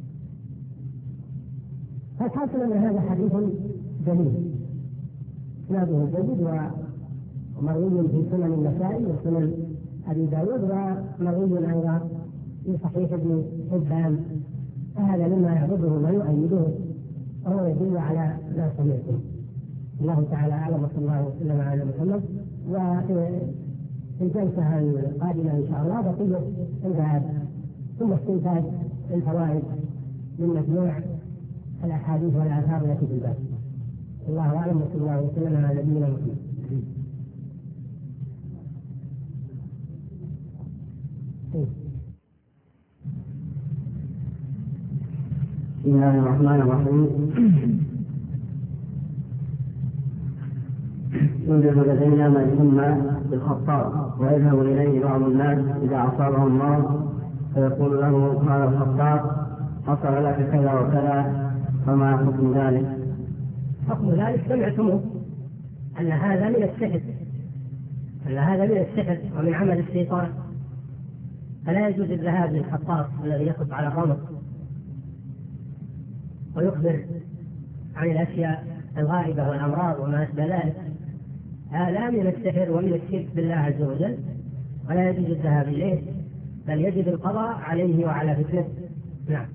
[SPEAKER 3] فالحاصل أن هذا حديث جميل، إسناده جيد ومروي في سنن النسائي وسنن أبي داود، ومروي أيضا في صحيح ابن حبان، فهذا مما يعرضه ويؤيده وهو يدل على ما سمعته. الله تعالى أعلم، وصلى الله وسلم على محمد وفي الجلسة القادمة إن شاء الله بقية الباب، ثم استنتاج الفوائد من مجموع الأحاديث والآثار التي في الباب. الله أعلم، وصلى الله وسلم على نبينا محمد.
[SPEAKER 2] بسم الله الرحمن الرحيم. يوجد لدينا ما يسمى بالخطاب، ويذهب إليه بعض الناس إذا أصابه المرض فيقول له هذا الخطاب حصل لك كذا وكذا، فما حكم ذلك؟
[SPEAKER 3] حكم ذلك سمعتموه أن هذا من السحر، ومن عمل الشيطان، فلا يجوز الذهاب للخطاب الذي يخط على الرمق ويخبر عن الأشياء الغائبة والأمراض وما أشبه ذلك. هذا من السحر ومن الشرك بالله عز وجل، ولا يجوز الذهاب إليه، بل يجب القضاء عليه وعلى فتنته. نعم.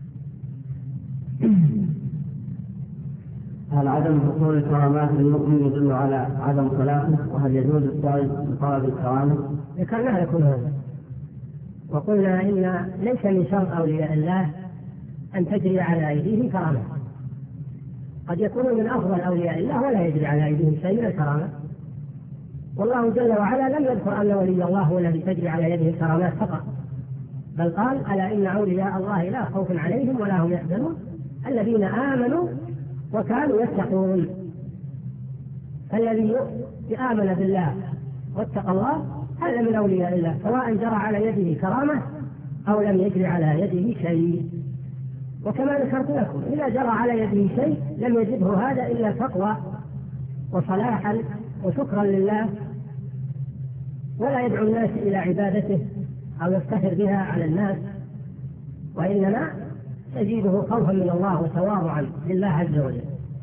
[SPEAKER 2] هل عدم حصول الكرامات للمؤمن يدل على عدم صلاحه؟ وهل يجوز طلب الكرامة؟
[SPEAKER 3] ذكرنا لكم هذا وقلنا إن ليس من شرط أولياء الله أن تجري على أيديهم كرامة. قد يكونوا من أفضل أولياء الله ولا يجري على أيديهم شيء من الكرامة، والله جل وعلا لم يذكر أن ولي الله هو الذي تجري على يده الكرامات فقط، بل قال ألا إن أولياء الله لا خوف عليهم ولا هم يحزنون الذين آمنوا وكانوا يتقون. فالذي آمن بالله واتقى الله هذا من أولياء الله، سواء جرى على يده كرامة أو لم يجري على يده شيء. وكما ذكرت لكم إذا جرى على يده شيء لم يجده هذا إلا تقوى وصلاحا وشكرا لله، ولا يدعو الناس إلى عبادته أو يفتخر بها على الناس، وإنما يزيده خوفا من الله وتواضعا لله عز وجل.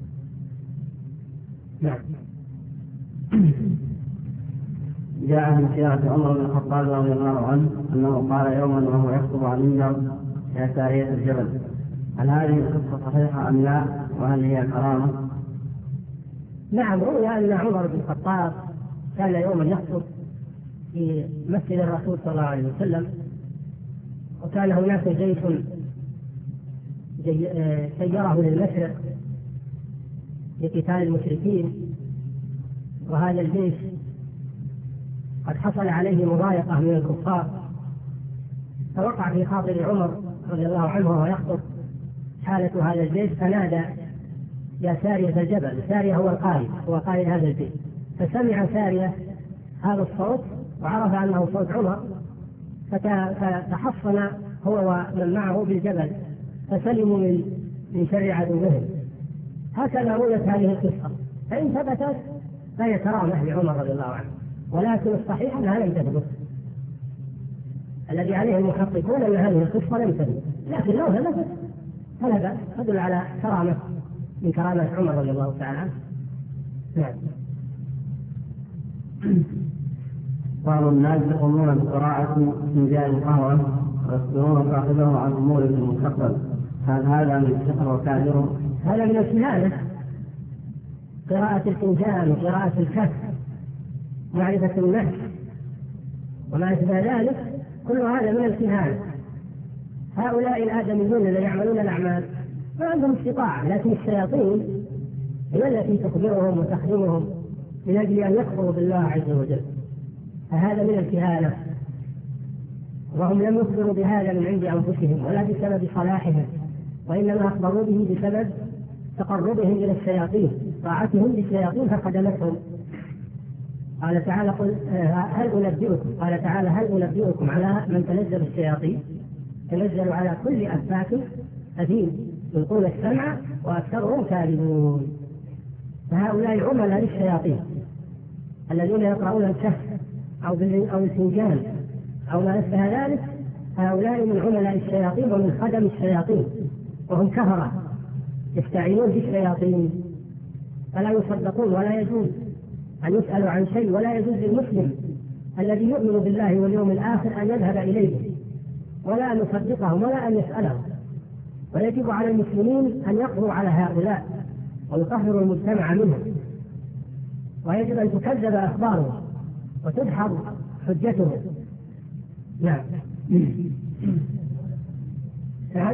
[SPEAKER 3] نعم.
[SPEAKER 2] جاء من سيرة عمر بن الخطاب رضي الله عنه أنه قال يوما وهو يخطب على المنبر يا سارية الجبل، هل هذه القصة صحيحة أم لا؟ وهل هي كرامة؟
[SPEAKER 3] نعم، روي أن عمر بن الخطاب كان يوما يخطب في مسجد الرسول صلى الله عليه وسلم، وكان هناك جيش سيره للمشرق لقتال المشركين، وهذا الجيش قد حصل عليه مضايقة من الكفار، فوقع في خاطر عمر رضي الله عنه وهو يخطب حالة هذا الجيش، فنادى يا سارية الجبل. سارية هو قائد هذا الجيش، فسمع سارية هذا الصوت وعرف أنه صوت عمر، فتحصن هو ومن معه بالجبل فسلموا من شر عدوهم. هكذا رويت هذه القصة، فإن ثبتت فهي كرامة لعمر رضي الله عنه، ولكن الصحيح أنها لم تثبت. الذي عليه المحققون أن هذه القصة لم تثبت، لكن لو ثبتت فلا بأس، تدل على كرامة من كرامة عمر رضي الله تعالى عنه. نعم.
[SPEAKER 2] بعض الناس يقومون بقراءة فنجان القهوة ويخبرون صاحبه عن أمور في المستقبل، هل هذا من السحر وكافر؟
[SPEAKER 3] هذا من الكهانة، قراءة الفنجان وقراءة الكهف، معرفة النفس وما أشبه ذلك، كل هذا من الكهانة. هؤلاء الآدميون الذين يعملون الأعمال ما عندهم استطاعة، لكن الشياطين هي التي تخبرهم وتخدمهم من أجل أن يكفروا بالله عز وجل، فهذا من الكهانة، وهم لم يخبروا بهذا من عند أنفسهم ولا بسبب صلاحهم، وإنما أخبروا به بسبب تقربهم إلى الشياطين، طاعتهم للشياطين فخدمتهم. قال تعالى هل أنبئكم على من تنزل الشياطين؟ تنزل على كل أفاك أثيم يلقون السمع وأكثرهم كاذبون. فهؤلاء عملاء للشياطين الذين يقرؤون الكهف أو الفنجان أو ما أشبه ذلك، هؤلاء من عملاء الشياطين ومن خدم الشياطين، وهم كفرة يستعينون بالشياطين، فلا يصدقون ولا يجوز أن يسألوا عن شيء، ولا يجوز للمسلم الذي يؤمن بالله واليوم الآخر أن يذهب إليه ولا أن يصدقهم ولا أن يسألهم. ويجب على المسلمين أن يقضوا على هؤلاء ويطهروا المجتمع منهم، ويجب أن تكذب أخبارهم وتدحض حجته. نعم. نعم.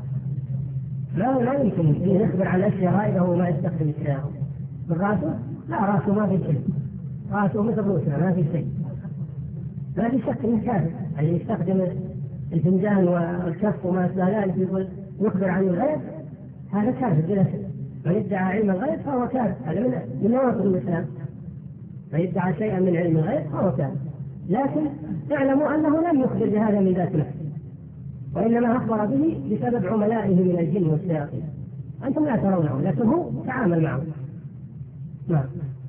[SPEAKER 3] لا يمكن أن يخبر عن أشياء غائبة وما يستخدم الشيء من رأسه. لا، رأسه ما في شيء، رأسه مثل روسنا ما في شيء. ما في شك انه كافر. اللي يستخدم الفنجان والكف وما أشبه ذلك يقول يخبر عن الغيب، هذا كافر بلا شك. من يدعى علم الغيب فهو كافر، هذا من نواقض الإسلام. من يدعى شيئا من علم الغيب فهو كافر. لكن اعلموا أنه لم يخبر بهذا من ذات نفسه، وإنما أخبر به بسبب عملائه من الجن والشياطين. أنتم لا ترونه لكن هو تعامل معه. نعم.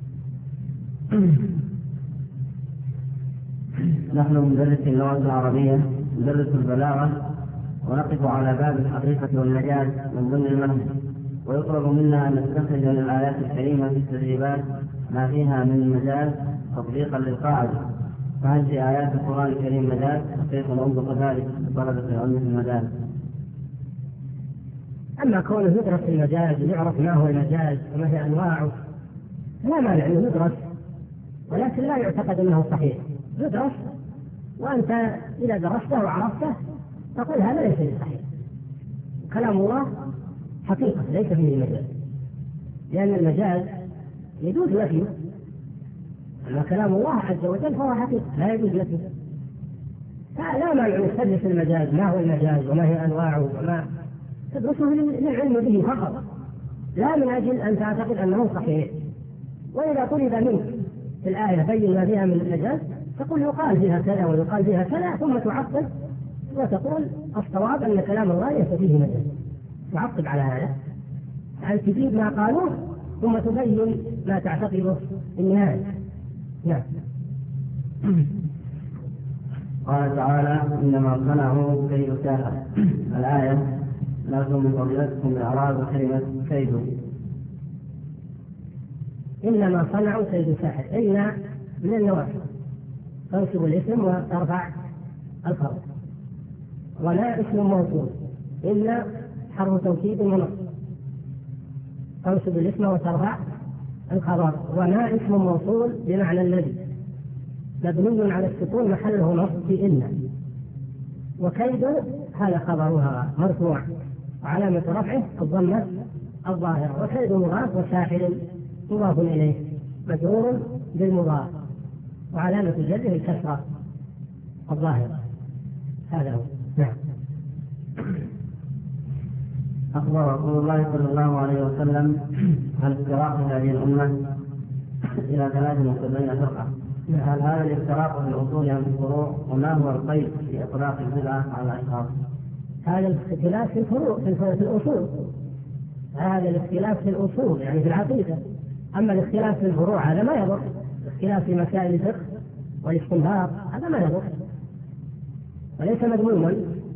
[SPEAKER 2] نحن مدرس اللغة العربية، مدرس البلاغة، ونقف على باب الحقيقة والمجاز من ضمن المنهج، ويطلب منا أن نستخرج من الآيات الكريمة في التدريبات ما فيها من المجاز تطبيقا للقاعدة. فهل في آيات القرآن الكريم مجاز؟ وكيف نطبق ذلك لطلبة العلم في المجاز؟
[SPEAKER 3] أما كونه يدرس المجاز ويعرف ما هو المجاز وما هي أنواعه لا مانع أنه يدرس، ولكن لا يعتقد أنه صحيح. يدرس، وأنت إذا درسته وعرفته تقول هذا ليس صحيح. كلام الله حقيقة ليس فيه مجاز، لأن المجاز يجوز لفيه، أما كلام الله عز وجل فهو حقيقة لا يجوز لفيه. فلا مانع أن تدرس المجاز، ما هو المجاز وما هي أنواعه، وما تدرسه للعلم به فقط، لا من أجل أن تعتقد أنه صحيح. وإذا طلب منك في الآية بين ما فيها من المجاز تقول يقال فيها كذا ويقال فيها كذا، ثم تعقب وتقول الصواب أن كلام الله ليس فيه مجاز. تعقب على هذا، أن تجيب ما قالوه ثم تبين ما تعتقده في النهاية. نعم.
[SPEAKER 2] قال تعالى: إنما صنعوا كيد ساحر. الآية: لكم من فضيلتكم إعراب كلمة كيد.
[SPEAKER 3] إنما صنعوا كيد ساحر، إن من النواحي تنصب الاسم وترفع الخبر، ولا اسم موصول، إلا حرف توكيد ونصب، تنصب الاسم وترفع الخبر. وما اسم موصول بمعنى الذي، مبني على السكون محله نصب في إن. وكيد هذا خبرها مرفوع وعلامة رفعه الضمة الظاهرة. وكيد مضاف، وساحر مضاف إليه مجرور بالمضاف، وعلامة جره الكسرة الظاهرة. هذا هو. نعم.
[SPEAKER 2] أخبر رسول الله صلى الله عليه وسلم عن افتراق هذه الأمة إلى 73 فرقة. هل هذا الافتراق في الأصول أم في الفروع؟ وما هو القيد في إطلاق البدعة على الأشخاص؟
[SPEAKER 3] هذا الاختلاف في الفروع، في الأصول. هذا الاختلاف في الأصول يعني في العقيدة. أما الاختلاف في الفروع هذا ما يضر. الاختلاف في مسائل الفقه والاستنباط هذا ما يضر وليس مذموما،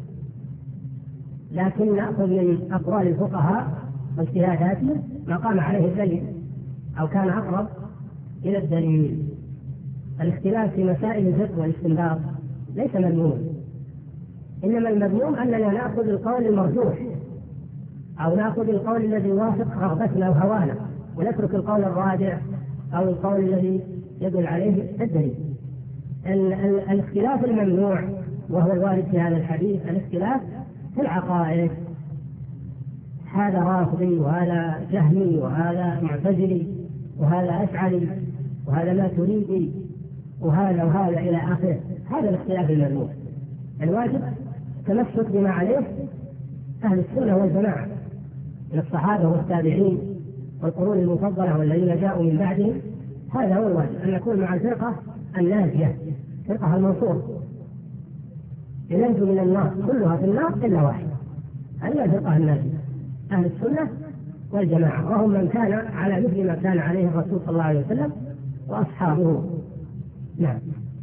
[SPEAKER 3] لكن نأخذ من أقوال الفقهاء واجتهاداتهم ما قام عليه الدليل أو كان أقرب إلى الدليل. الاختلاف في مسائل الفقه والاستنباط ليس مذموما، إنما المذموم أننا نأخذ القول المرجوح أو نأخذ القول الذي يوافق رغبتنا وهوانا، ونترك القول الراجع أو القول الذي يدل عليه الدليل. الاختلاف الممنوع وهو الوارد في هذا الحديث الاختلاف في العقائد، هذا رافضي وهذا جهمي وهذا معتزلي وهذا أشعري وهذا ماتريدي وهذا إلى آخره. هذا الاختلاف الممنوع. الواجب تمسك بما عليه أهل السنة والجماعة من الصحابة والتابعين والقرون المفضلة والذين جاءوا من بعدهم. هذا هو الواجب، أن نكون مع الفرقة الناجية، الفرقة المنصورة، ينجو من النار كلها في النار إلا واحد، هذه الفرقة الناجية أهل السنة والجماعة، وهم من كان على مثل ما كان عليه الرسول صلى الله عليه وسلم وأصحابه. نعم.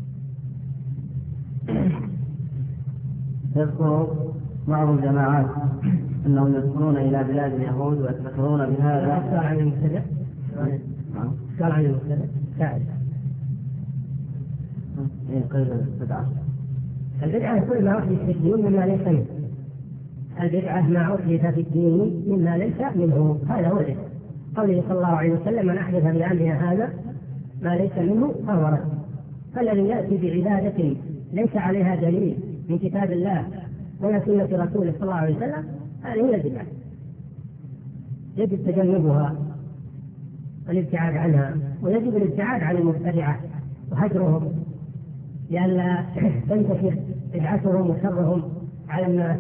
[SPEAKER 2] يذكر بعض الجماعات أنهم يدخلون إلى بلاد اليهود ويتذكرون بهذا.
[SPEAKER 3] قال عن المبتدع، قال عن المبتدع ساعد.
[SPEAKER 2] قيل البدعة.
[SPEAKER 3] البدعة كل ما أحدث في الدين مما ليس منه. البدعة ما أحدث في الدين مما ليس منه، هذا هو البدعة. قوله صلى الله عليه وسلم: من أحدث بأمرنا هذا ما ليس منه فهو رد. فالذي يأتي بعبادة ليس عليها دليل من كتاب الله ولا سنة رسوله صلى الله عليه وسلم هذه هي البدعة، يجب تجنبها والابتعاد عنها، ويجب الابتعاد عن المبتدعة وهجرهم لئلا تنتشر بدعتهم وشرهم على الناس.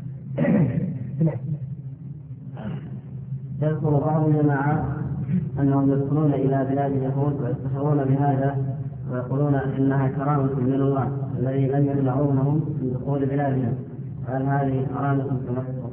[SPEAKER 2] يذكر بعض الجماعات أنهم يدخلون إلى بلاد اليهود ويفتخرون بهذا ويقولون إنها كرامة من الله الذي لم يمنعونهم من دخول بلادهم، هل هذه كرامة تمثل؟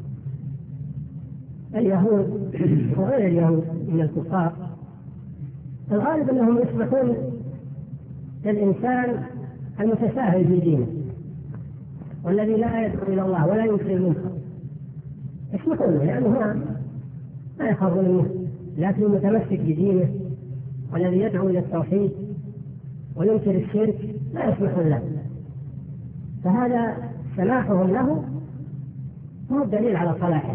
[SPEAKER 3] اليهود وغير اليهود من الكفار الغالب أنهم يسمحون للإنسان المتساهل في دينه والذي لا يدعو إلى الله ولا ينكر المنكر، يسمحون له لأنه ما يخافون منه، لكن المتمسك بدينه والذي يدعو إلى التوحيد وينكر الشرك لا يسمحون له، فهذا سماحهم له هو الدليل على صلاحه.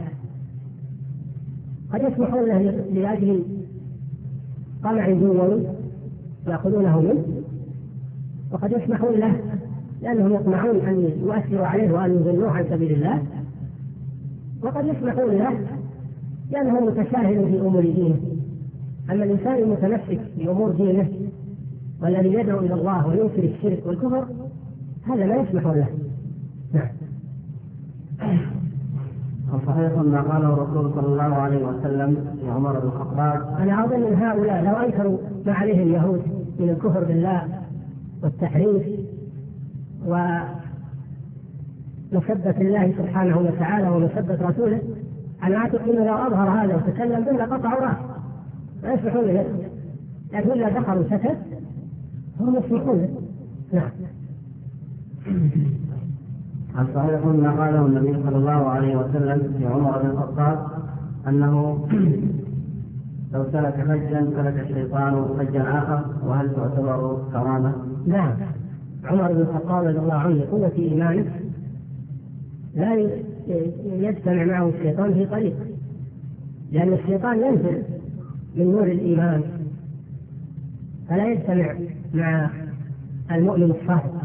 [SPEAKER 3] قد يسمحون له لأجل طمع دنيوي يأخذونه منه، وقد يسمحون له لأنهم يطمعون أن يؤثروا عليه وأن يضلوه عن سبيل الله، وقد يسمحون له لأنه متساهل في أمور دينه. أما الإنسان المتمسك بأمور دينه والذي يدعو إلى الله وينكر الشرك والكفر هذا لا يسمحون له. نعم.
[SPEAKER 2] صحيح ما قاله الرسول صلى الله عليه وسلم لعمر بن الخطاب؟
[SPEAKER 3] أنا أظن أن هؤلاء لو أنكروا ما عليه اليهود من الكفر بالله والتحريف ومسبة الله سبحانه وتعالى ومسبة رسوله، أنا أعتقد أنه لو أظهر هذا وتكلم به لقطعوا رأسه لا يسمحون له، لكن إذا دخلوا سكت هم يسمحون له. نعم.
[SPEAKER 2] عن صحيح ما قاله النبي صلى الله عليه وسلم في عمر بن الخطاب أنه لو سلك فجا سلك الشيطان فجا آخر، وهل تعتبر كرامة؟
[SPEAKER 3] نعم. عمر بن الخطاب رضي الله عنه قوة إيمانه لا يجتمع معه الشيطان في طريق، لأن الشيطان ينزل من نور الإيمان فلا يجتمع مع المؤمن الصادق،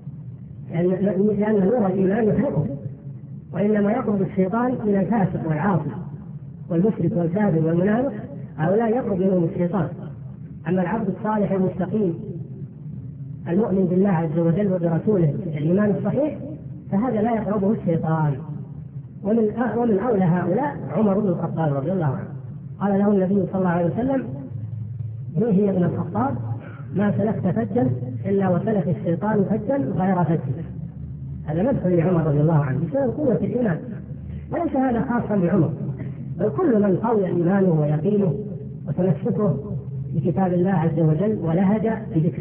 [SPEAKER 3] لأن نور الإيمان يحرقه، وإنما يقرب الشيطان من الفاسق والعاصي والمشرك والكافر والمنافق، هؤلاء يقرب منهم الشيطان. أما العبد الصالح المستقيم المؤمن بالله عز وجل وبرسوله الإيمان الصحيح فهذا لا يقربه الشيطان. ومن أولى هؤلاء عمر بن الخطاب رضي الله عنه، قال له النبي صلى الله عليه وسلم: به يا ابن الخطاب ما سلكت فجا إلا وسلك الشيطان فجا غير فج. هذا مدح لعمر رضي الله عنه بسبب قوة الإيمان، وليس هذا خاصا بعمر، بل كل من قوي إيمانه ويقينه وتمسكه بكتاب الله عز وجل ولهج بذكر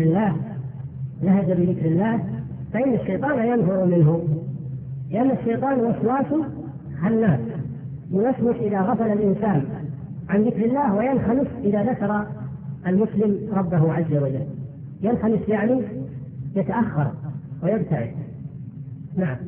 [SPEAKER 3] الله فإن الشيطان ينفر منه، لأن الشيطان وسواسه هناك، يوسوس إذا غفل الإنسان عن ذكر الله، وينخنس إذا ذكر المسلم ربه عز وجل. ينخنس يعني يتأخر ويبتعد. نعم.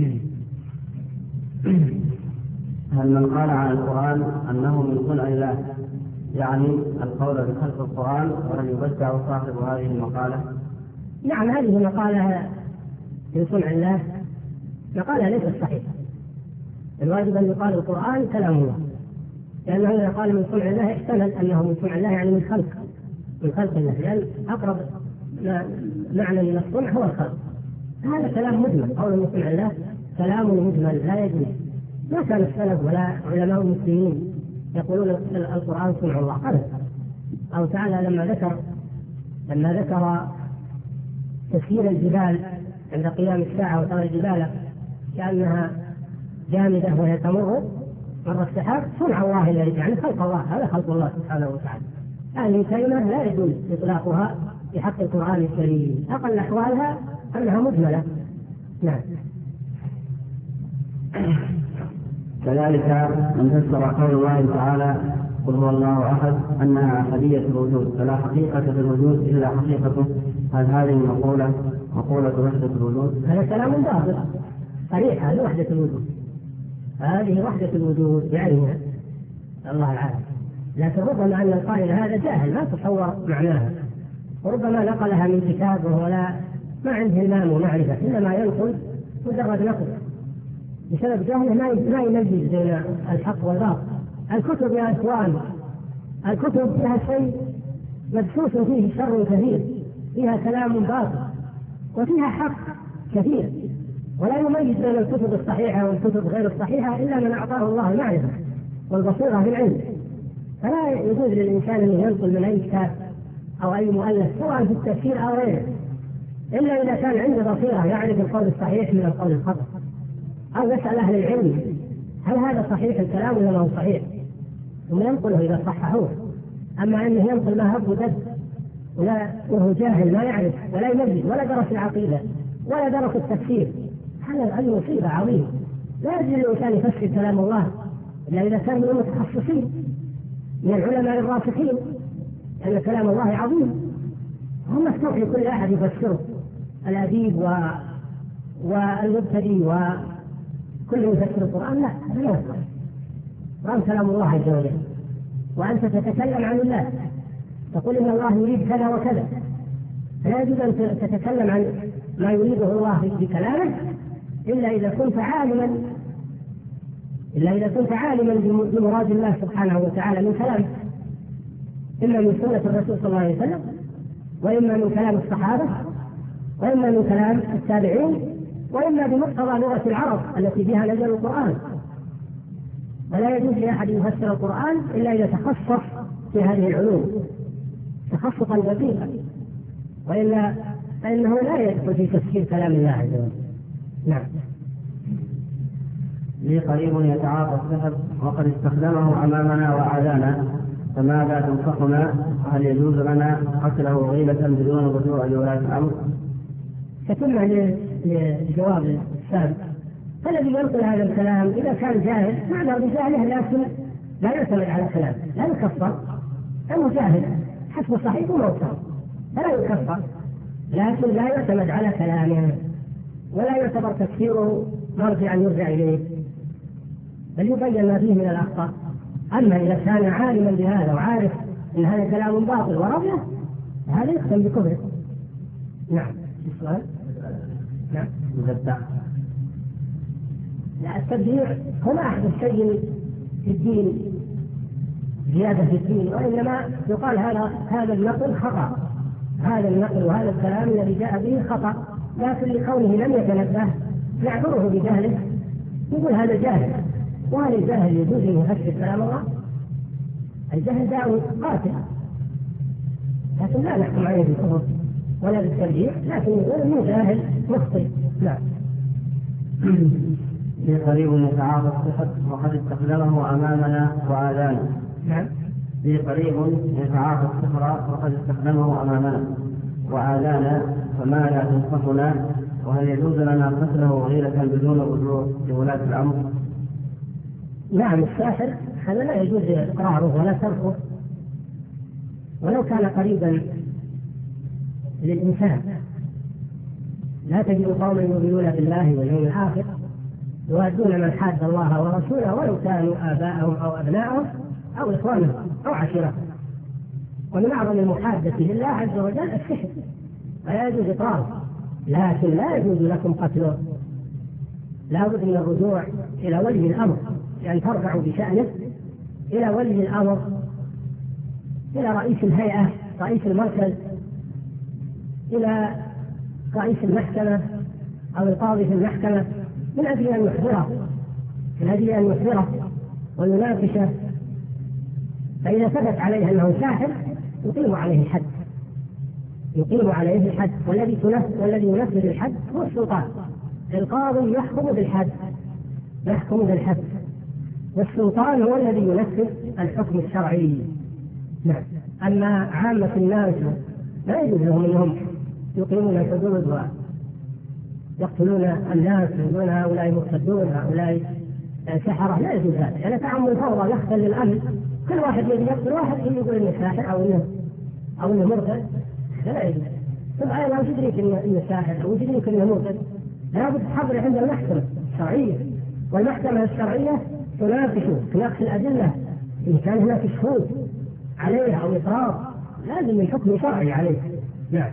[SPEAKER 2] هل من قال عن القرآن أنه من صنع الله يعني القول بخلق القرآن ولم يبدع صاحب هذه المقالة؟
[SPEAKER 3] نعم، هذه مقالة من صنع الله مقالة ليست صحيحة. الواجب أن يقال القرآن كلام الله، لأنه إذا قال من صنع الله احتمل أنه من صنع الله يعني من خلق الله، لأن أقرب معنى من الصنع هو الخلق. هذا كلام مجمل، قول من صنع الله كلام مجمل لا يجوز. ما كان السلف ولا علماء المسلمين يقولون القرآن صنع الله أبدا. أو تعالى لما ذكر تسيير الجبال عند قيام الساعة وترى الجبال كأنها جامدة وهي تمر مر السحاب، صنع الله الذي يعني خلق الله، هذا خلق الله سبحانه وتعالى. هذه كلمة لا يجوز إطلاقها في حق القرآن الكريم، أقل أحوالها أنها مجملة. نعم.
[SPEAKER 2] كذلك من فسر قول الله تعالى: قل هو الله أحد أنها أحدية الوجود فلا حقيقة في الوجود إلا حقيقته، هل هذه مقولة وحدة الوجود؟
[SPEAKER 3] هذا كلام باطل صريح. هذه وحدة الوجود، هذه وحدة الوجود بعينها، الله العالم. لكن ربما أن القائل هذا جاهل ما تصور معناها، وربما نقلها من كتاب وهو ما عنده علم ومعرفة، إنما ينقل مجرد نقل بسبب جهله ما يميز بين الحق والباطل. الكتب يا إخوان، الكتب فيها شيء مدسوس فيه شر كثير، فيها كلام باطل وفيها حق كثير، ولا يميز بين الكتب الصحيحة والكتب غير الصحيحة إلا من أعطاه الله المعرفة والبصيرة في العلم. فلا يجوز للإنسان أن ينقل من أي كتاب أو أي مؤلف سواء في التفسير أو غيره، إلا إذا كان عنده بصيرة يعرف القول الصحيح من القول الخطأ، أو يسأل أهل العلم هل هذا صحيح الكلام ولا ما هو صحيح، ثم ينقله إذا صححوه. أما أنه ينقل ما هب ودب وهو جاهل ما يعرف ولا يميز ولا درس العقيدة ولا درس التفسير، هذا مصيبة عظيمة. لا يجوز للإنسان يفسر كلام الله إلا إذا كان من المتخصصين من العلماء الراسخين، أن كلام الله عظيم هو مفتوح لكل أحد يفسره، الأديب والمبتدئ وكل يفسر القرآن. لا، هذا لا يصح. القرآن كلام الله عز وجل، وأنت تتكلم عن الله تقول إن الله يريد كذا وكذا، فلا يجوز أن تتكلم عن ما يريده الله بكلامه إلا إذا كنت عالما بمراد الله سبحانه وتعالى من كلامه، إما من سنة الرسول صلى الله عليه وسلم، وإما من كلام الصحابة، وإما من كلام التابعين، وإما بمقتضى لغة العرب التي بها نزل القرآن. ولا يجوز لأحد يفسر القرآن إلا إذا تخصص في هذه العلوم تخصصا دقيقا، وإلا فإنه لا يدخل في تفسير كلام الله عز وجل. نعم.
[SPEAKER 2] لي قريب يتعاطى السحر وقد استخدمه أمامنا وأعلانا، فماذا تنصحنا؟ هل يجوز لنا قتله غيبة بدون رجوع لولاة الأمر؟
[SPEAKER 3] تتم لجواب السابق. فالذي ينقل هذا الكلام إذا كان جاهل معنى بجاهله، لكن لا يعتمد على الكلام، لا يكفر، أنه جاهل حسب صحيح وموصل فلا يكفر، لكن لا يعتمد على كلامه ولا يعتبر تفسيره مرجعا يرجع إليه، بل يبين ما فيه من الأخطاء. أما إذا كان عالما بهذا وعارف أن هذا كلام باطل ورضيه، هذا يختم بكفره. نعم. السؤال؟ نعم. لا، التبديع هو ما أحدث شيء في الدين زيادة في الدين، وإنما يقال هذا النقل خطأ، هذا النقل وهذا الكلام الذي جاء به خطأ، لكن لكونه لم يتنبه نعذره بجهله، يقول هذا جاهل. وهل الجاهل يجوز أن يفسر كلام الله؟ الجهل داء قاتل، لكن لا نحكم عليه بالكفر ولا بالترجيح، لكن يقول انه جاهل مخطئ. لا.
[SPEAKER 2] لي قريب يتعاطى السحر وقد استخدمه أمامنا وآذانا.
[SPEAKER 3] نعم.
[SPEAKER 2] لي قريب يتعاطى السحر وقد استخدمه أمامنا وآذانا، فماذا تنصحنا؟ وهل يجوز لنا قتله غيرة بدون رجوع لولاة الأمر؟
[SPEAKER 3] نعم، الساحر هذا لا يجوز إقراره ولا تركه ولو كان قريبا للإنسان. لا تجد قوما يؤمنون بالله واليوم الآخر يوادون من حاد الله ورسوله ولو كانوا آباءهم أو أبناءهم أو إخوانهم أو عشيرتهم. ومن أعظم المحادة لله عز وجل السحر، فلا يجوز إقراره، لكن لا يجوز لكم قتله. لا بد من الرجوع إلى ولي الأمر، يعني ترجعوا بشأنه إلى ولي الأمر، إلى رئيس الهيئة، رئيس المركز، إلى رئيس المحكمة أو القاضي في المحكمة، من أجل أن يحضره ويناقشه. فإذا ثبت عليه أنه ساحر يقيم عليه الحد، والذي ينفذ الحد هو السلطان. القاضي يحكم بالحد، والسلطان هو الذي ينفذ الحكم الشرعي. نعم. أما عامة الناس لا يجوز لهم أنهم يقيمون الحدود ويقتلون الناس ويقولون هؤلاء مرتدون هؤلاء سحرة، لا يجوز هذا، يعني تعامل فوضى يخطر للأمن، كل واحد يجي يقتل واحد يقول إنه ساحر أو إنه مرتد، لا يجوز. طبعا لا تدريك إنه ساحر أو تدريك إنه مرتد، لابد تحضر عند المحكمة الشرعية، والمحكمة الشرعية تناقش الأدلة إن كان هناك شهود عليه أو إقرار، لازم الحكم شرعي عليه، نعم.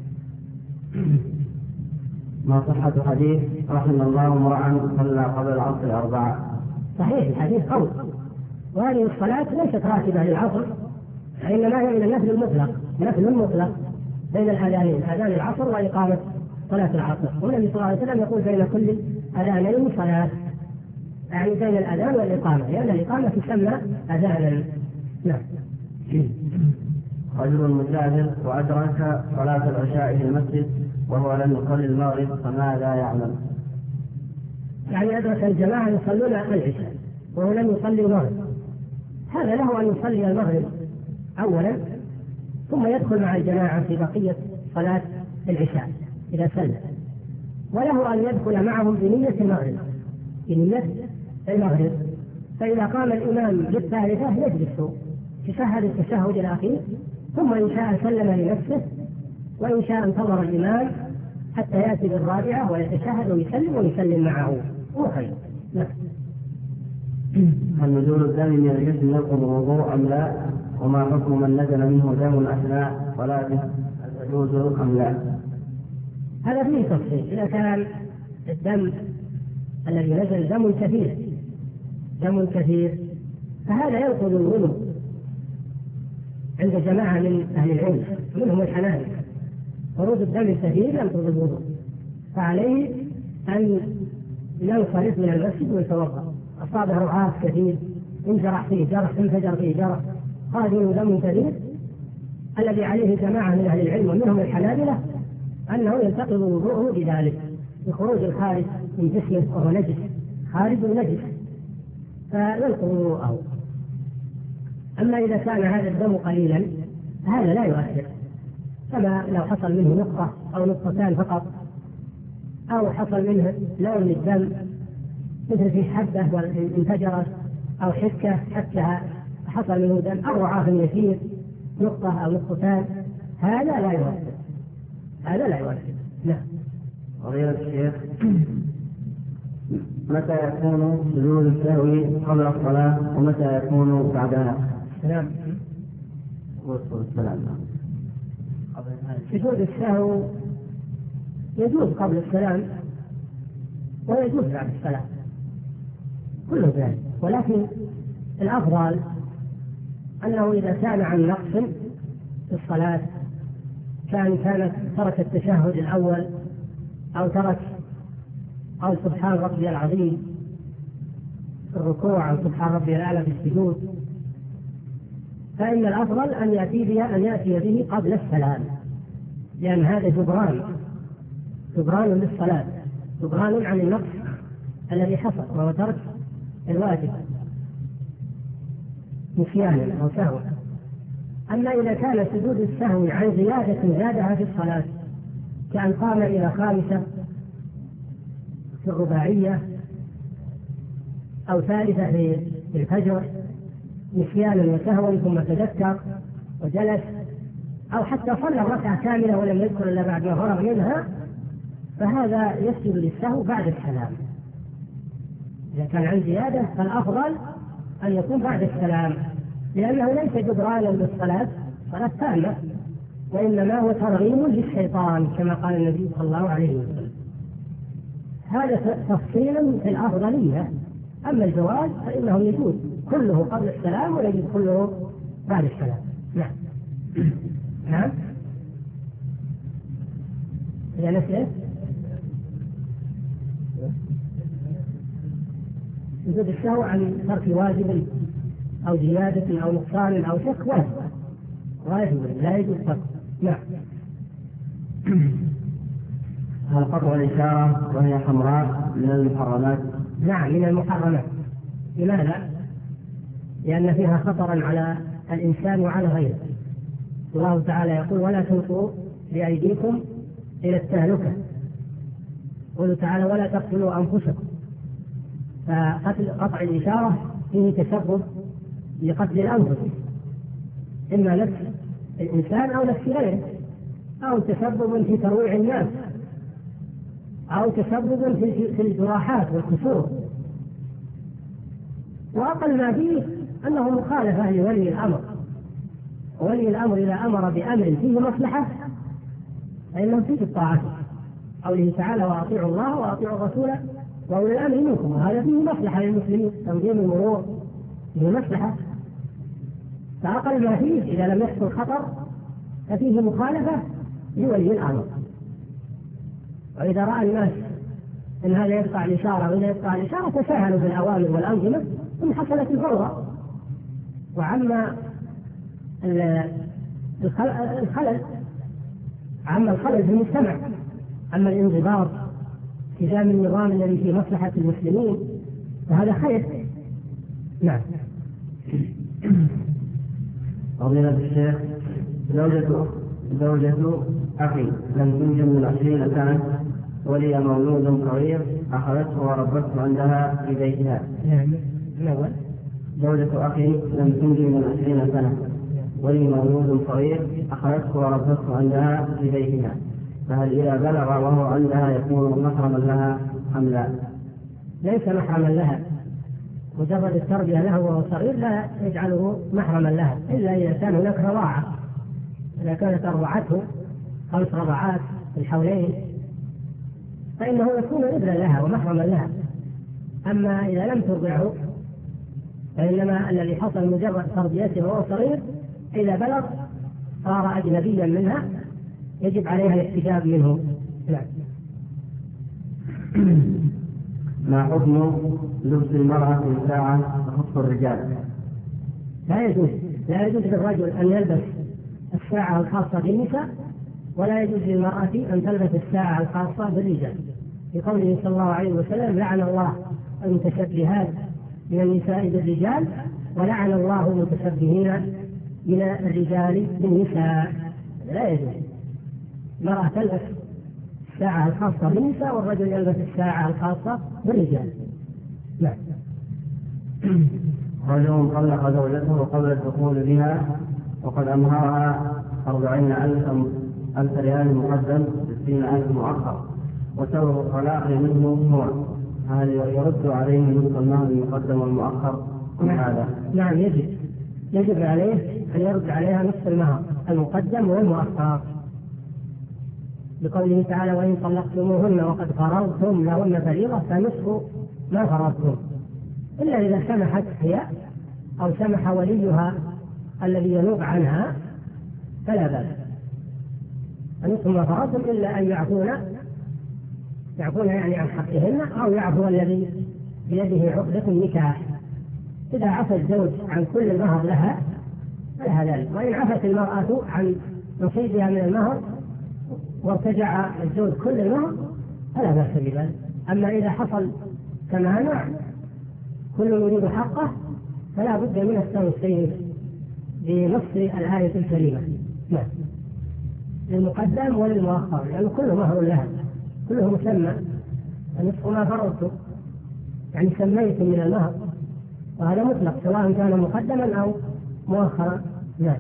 [SPEAKER 2] ما صحة حديث رحم الله امرأ صلى قبل العصر 4؟
[SPEAKER 3] صحيح، الحديث قول، وهذه الصلاة ليست راتبة للعصر، إنما هي من النفل المطلق، نفل مطلق بين الأذانين، أذان العصر وإقامة صلاة العصر. والنبي صلى الله عليه وسلم يقول بين كل أذانين صلاة، يعني بين الأذان والإقامة، لأن الإقامة تسمى أذانا. نعم.
[SPEAKER 2] رجل مسافر وأدرك صلاة العشاء في المسجد وهو لم يصلي المغرب فماذا يعمل؟
[SPEAKER 3] يعني أدرك الجماعة يصلون العشاء وهو لم يصلي المغرب، هذا له أن يصلي المغرب أولا ثم يدخل مع الجماعة في بقية صلاة العشاء إذا سلم، وله أن يدخل معهم بنية المغرب، بنية المغرب. فإذا قام الإمام بالثالثة يجلس يشهد التشهد الأخير، ثم إن شاء سلم لنفسه، وإن شاء انتظر الإمام حتى يأتي بالرابعة ويتشهد ويسلم معه وخير.
[SPEAKER 2] هل نزول الدم من الجسم ينقض الوضوء أم لا؟ وما حكم من نزل منه دم أثناء صلاته تجوز أم لا؟
[SPEAKER 3] هذا فيه تفصيل. إذا كان الدم الذي نزل دم كثير فهذا ينقض الوضوء عند جماعة من أهل العلم منهم الحنابلة، خروج الدم الكثير ينقض الوضوء، فعليه أن ينصرف من المسجد ويتوضأ. أصابه رعاف كثير، انجرح فيه جرح، انفجر فيه جرح، هذا دم كثير، الذي عليه جماعة من أهل العلم ومنهم الحنابلة أنه ينتقض وضوءه بذلك، بخروج الخارج من جسمه وهو نجس، خارج نجس، فينقض وضوءه. أما إذا كان هذا الدم قليلا هذا لا يؤثر، كما لو حصل منه نقطة أو نقطتان فقط، أو حصل منه لون الدم مثل في حبة وانفجرت، أو حكة حصل منه دم، أو رعاف يسير نقطة أو نقطتان، هذا لا يؤثر. نعم.
[SPEAKER 2] فضيلة الشيخ، متى يكون سجود السهو قبل الصلاة ومتى يكون بعدها؟
[SPEAKER 3] نعم. سجود السهو يجوز قبل السلام ويجوز بعد السلام، كله ذلك، ولكن الأفضل أنه إذا كان عن نقص في الصلاة، ترك التشهد الأول أو سبحان ربي العظيم في الركوع أو سبحان ربي الأعلى في السجود، فإن الأفضل أن يأتي به قبل السلام، لأن هذا جبران للصلاة، جبران عن النقص الذي حصل وهو ترك الواجب نسيانا أو سهوا. أما إذا كان سجود السهو عن زيادة زادها في الصلاة، كأن قام إلى خامسة في الرباعية أو ثالثة في الفجر نسيانا وسهوا ثم تذكر وجلس، أو حتى صلى ركعة كاملة ولم يذكر إلا بعد ما فرغ منها، فهذا يسجد للسهو بعد السلام. إذا كان عن زيادة فالأفضل أن يكون بعد السلام، لأنه ليس جبرانا للصلاة صلاة تامة، وإنما هو ترغيم للشيطان كما قال النبي صلى الله عليه وسلم. هذا تفصيل في الأفضلية. أما الجواز فإنه يجوز كله قبل السلام ويجوز كله بعد السلام. نعم. نعم. إذا نسيت يجوز السهو عن ترك واجب أو زيادة أو نقصان أو شك واجب لا يجوز ترك. نعم.
[SPEAKER 2] هل قطع الإشارة وهي حمراء من المحرمات؟
[SPEAKER 3] نعم، من المحرمات. لماذا؟ لأن فيها خطرا على الإنسان وعلى غيره. الله تعالى يقول: ولا تلقوا بأيديكم إلى التهلكة. يقول تعالى: ولا تقتلوا أنفسكم. فقطع الإشارة فيه تسبب لقتل الأنفس، إما نفس الإنسان أو نفس غيره، أو تسبب في ترويع الناس، أو تسبب في الجراحات والكسور. وأقل ما فيه أنه مخالفة لولي الأمر، ولي الأمر إذا أمر بأمر فيه مصلحة فإنهم فيه الطاعة. قوله تعالى: وأطيعوا الله وأطيعوا الرسول وأولي الأمر منكم، وهذا فيه مصلحة للمسلمين، تنظيم المرور فيه مصلحة. فأقل ما فيه إذا لم يحصل خطر ففيه مخالفة لولي الأمر. وإذا رأى الناس أن هذا يقطع الإشارة وإذا يقطع الإشارة تساهلوا بالأوامر والأنظمة ثم حصلت الفوضى وعم الخلل، عم الخلل في المجتمع، أما الانضباط التزام النظام الذي في مصلحة المسلمين فهذا خير. نعم.
[SPEAKER 2] فضيلة الشيخ، زوجة أخي لم تنجب من 20 سنة ولي مولود صغير أخذته وربته عندها في بيتها.
[SPEAKER 3] نعم.
[SPEAKER 2] زوجة أخي لم تنجب من 20 سنة ولي مولود صغير أخذته وربته عندها في بيتها، فهل إذا بلغ وهو عندها يكون محرما لها أم لا؟
[SPEAKER 3] ليس محرما لها، مجرد التربية له وهو صغير لا يجعله محرما لها، إلا إذا كان هناك رضاعة. إذا كانت أرضعته 5 رضعات في الحولين فإنه يكون ابنا لها ومحرما لها. أما إذا لم ترضعه فإنما الذي حصل مجرد تربيته وهو صغير، إذا بلغ صار أجنبيا منها يجب عليها الاحتجاب منه.
[SPEAKER 2] ما حكم لبس المرأة في ساعة تخص الرجال؟
[SPEAKER 3] لا يجوز للرجل أن يلبس الساعة الخاصة بالنساء، ولا يجوز للمرأة أن تلبس الساعة الخاصة بالرجال، لقوله صلى الله عليه وسلم: لعن الله المتشبهات من النساء بالرجال ولعن الله المتشبهين من الرجال بالنساء. لا يجوز المرأة تلبس الساعة الخاصة بالنساء والرجل يلبس الساعة الخاصة بالرجال. لا.
[SPEAKER 2] رجل طلق زوجته قبل الدخول بها وقد أمهرها 40,000 ريال مقدم 60,000 مؤخر، وسبب الطلاق منه هو، هل يرد عليه نصف المهر المقدم والمؤخر أم هذا؟
[SPEAKER 3] نعم، يجب عليه أن يرد عليها نصف المهر المقدم والمؤخر، بقوله تعالى: وإن طلقتموهن وقد فرضتم لهن فريضة فنصف ما فرضتم، إلا إذا سمحت هي أو سمح وليها الذي ينوب عنها فلا بأس. فنصف ما فرضتم إلا أن يعفون يعني عن حقهن، أو يعفو الذي بيده عقدة النكاح. إذا عفى الزوج عن كل المهر لها فلها ذلك، وإن عفت المرأة عن نصيبها من المهر وارتجع الزوج كل المهر فلا بأس بذلك. أما إذا حصل تمانع كل يريد حقه فلا بد من التنصيب بنص الآية الكريمة. نعم، للمقدم وللمؤخر، لأنه كله مهر لها، كله مسمى. نصف ما فرضتم يعني سميتم من المهر، وهذا مطلق سواء كان مقدما أو مؤخرا. نعم.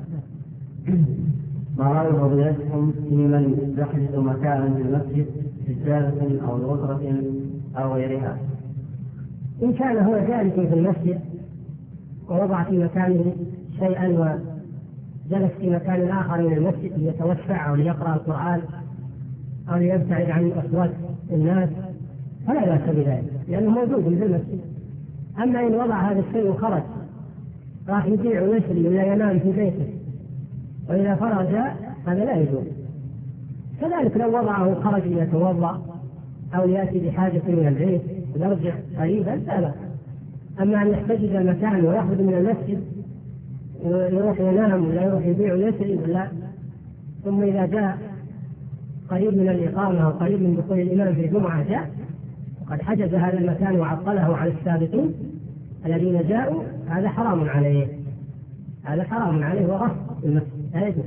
[SPEAKER 2] ما رأي فضيلتكم في من يحدث مكانا في المسجد سجادة أو غطرة أو غيرها؟
[SPEAKER 3] إن كان هو جالس في المسجد ووضع في مكانه شيئا وجلس في مكان آخر من المسجد ليتوسع أو ليقرأ القرآن أو ليبتعد عن أصوات الناس فلا بأس بذلك، لأنه موجود في المسجد. أما إن وضع هذا الشيء وخرج راح يبيع ويشري ولا ينام في بيته وإذا فرغ هذا لا يجوز. كذلك لو وضعه وخرج ليتوضأ أو يأتي بحاجة من البيت ويرجع قريبا لا بأس. أما أن يحتجز المكان ويخرج من المسجد ويروح ينام ولا يروح يبيع ويشري ولا، ثم إذا جاء قريب من الإقامة أو قريب من دخول الإمام في الجمعة جاء وقد حجز هذا المكان وعطله عن السابقين الذين جاءوا، هذا حرام عليه، هذا حرام عليه وغصب المسجد لا يجوز.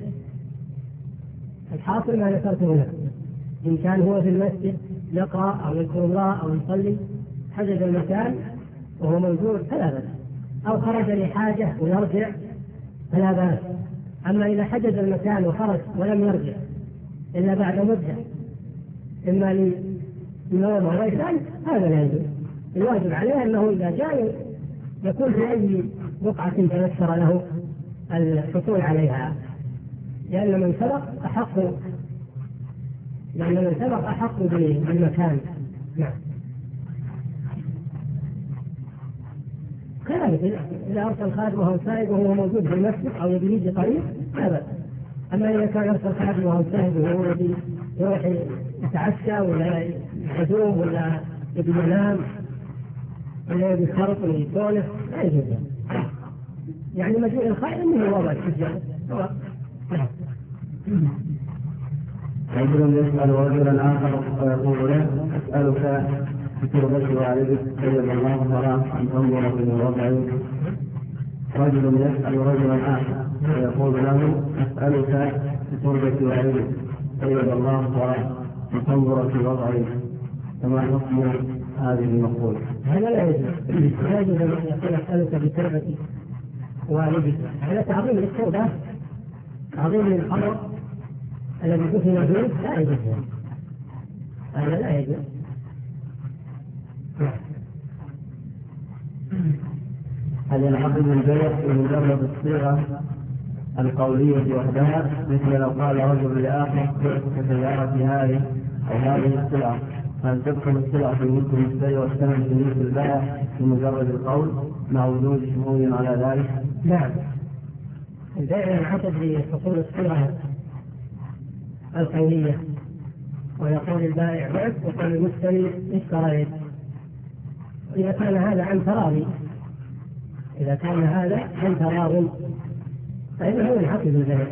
[SPEAKER 3] الحاصل ما ذكرته لك، إن كان هو في المسجد يقرأ أو يذكر الله أو يصلي حجز المكان وهو موجود فلا بأس، أو خرج لحاجة ويرجع فلا بأس. أما إذا حجز المكان وخرج ولم يرجع إلا بعد مدة إما لنوم أو غير ذلك هذا لا يجوز. الواجب عليه أنه إذا جاء يكون في أي بقعة تيسر له الحصول عليها، لأن من سبق أحق لأن من سبق أحق بالمكان. نعم. كذلك إذا أرسل خادمه أو سائق وهو موجود في المسجد أو يجي قريب لا بأس. أما إذا كان يرسل خادمه أو سائق وهو يروح يتعشى ولا يحزوم ولا يبي ينام ولا يبي يخرط ولا يسولف لا يجوز. يعني مجيء الخائن منه وضع السجن.
[SPEAKER 2] رجل يسأل رجلا آخر ويقول له أسألك بتربة والدك سلم الله وراه أن تنظر في وضعك. رجل يسأل رجلا آخر ويقول له أسألك بتربة والدك سلم الله وراه أن تنظر في وضعك. فما حكم هذه المقولة؟
[SPEAKER 3] هذا لا يجوز. لا يجوز أن يقول أسألك بتربة والدك. هذا تعظيم للتوبة، تعظيم للخبر الذي دفن فيه لا يجوز. هذا لا يجوز.
[SPEAKER 2] هل ينعقد البيع بمجرد الصيغة القولية وحدها، مثل لو قال رجل لآخر بعتك سيارتي هذه أو هذه السلعة، هل تدخل السلعة في ملك المشتري والثمن في ملك البائع بمجرد القول مع وجود شهود على ذلك؟
[SPEAKER 3] نعم. البيع ينعقد بحصول الصيغة القولية، ويقول البائع بعت ويقول المشتري اشتريت. إذا كان هذا عن تراضي، إذا كان هذا عن تراض فإنه ينعقد البيع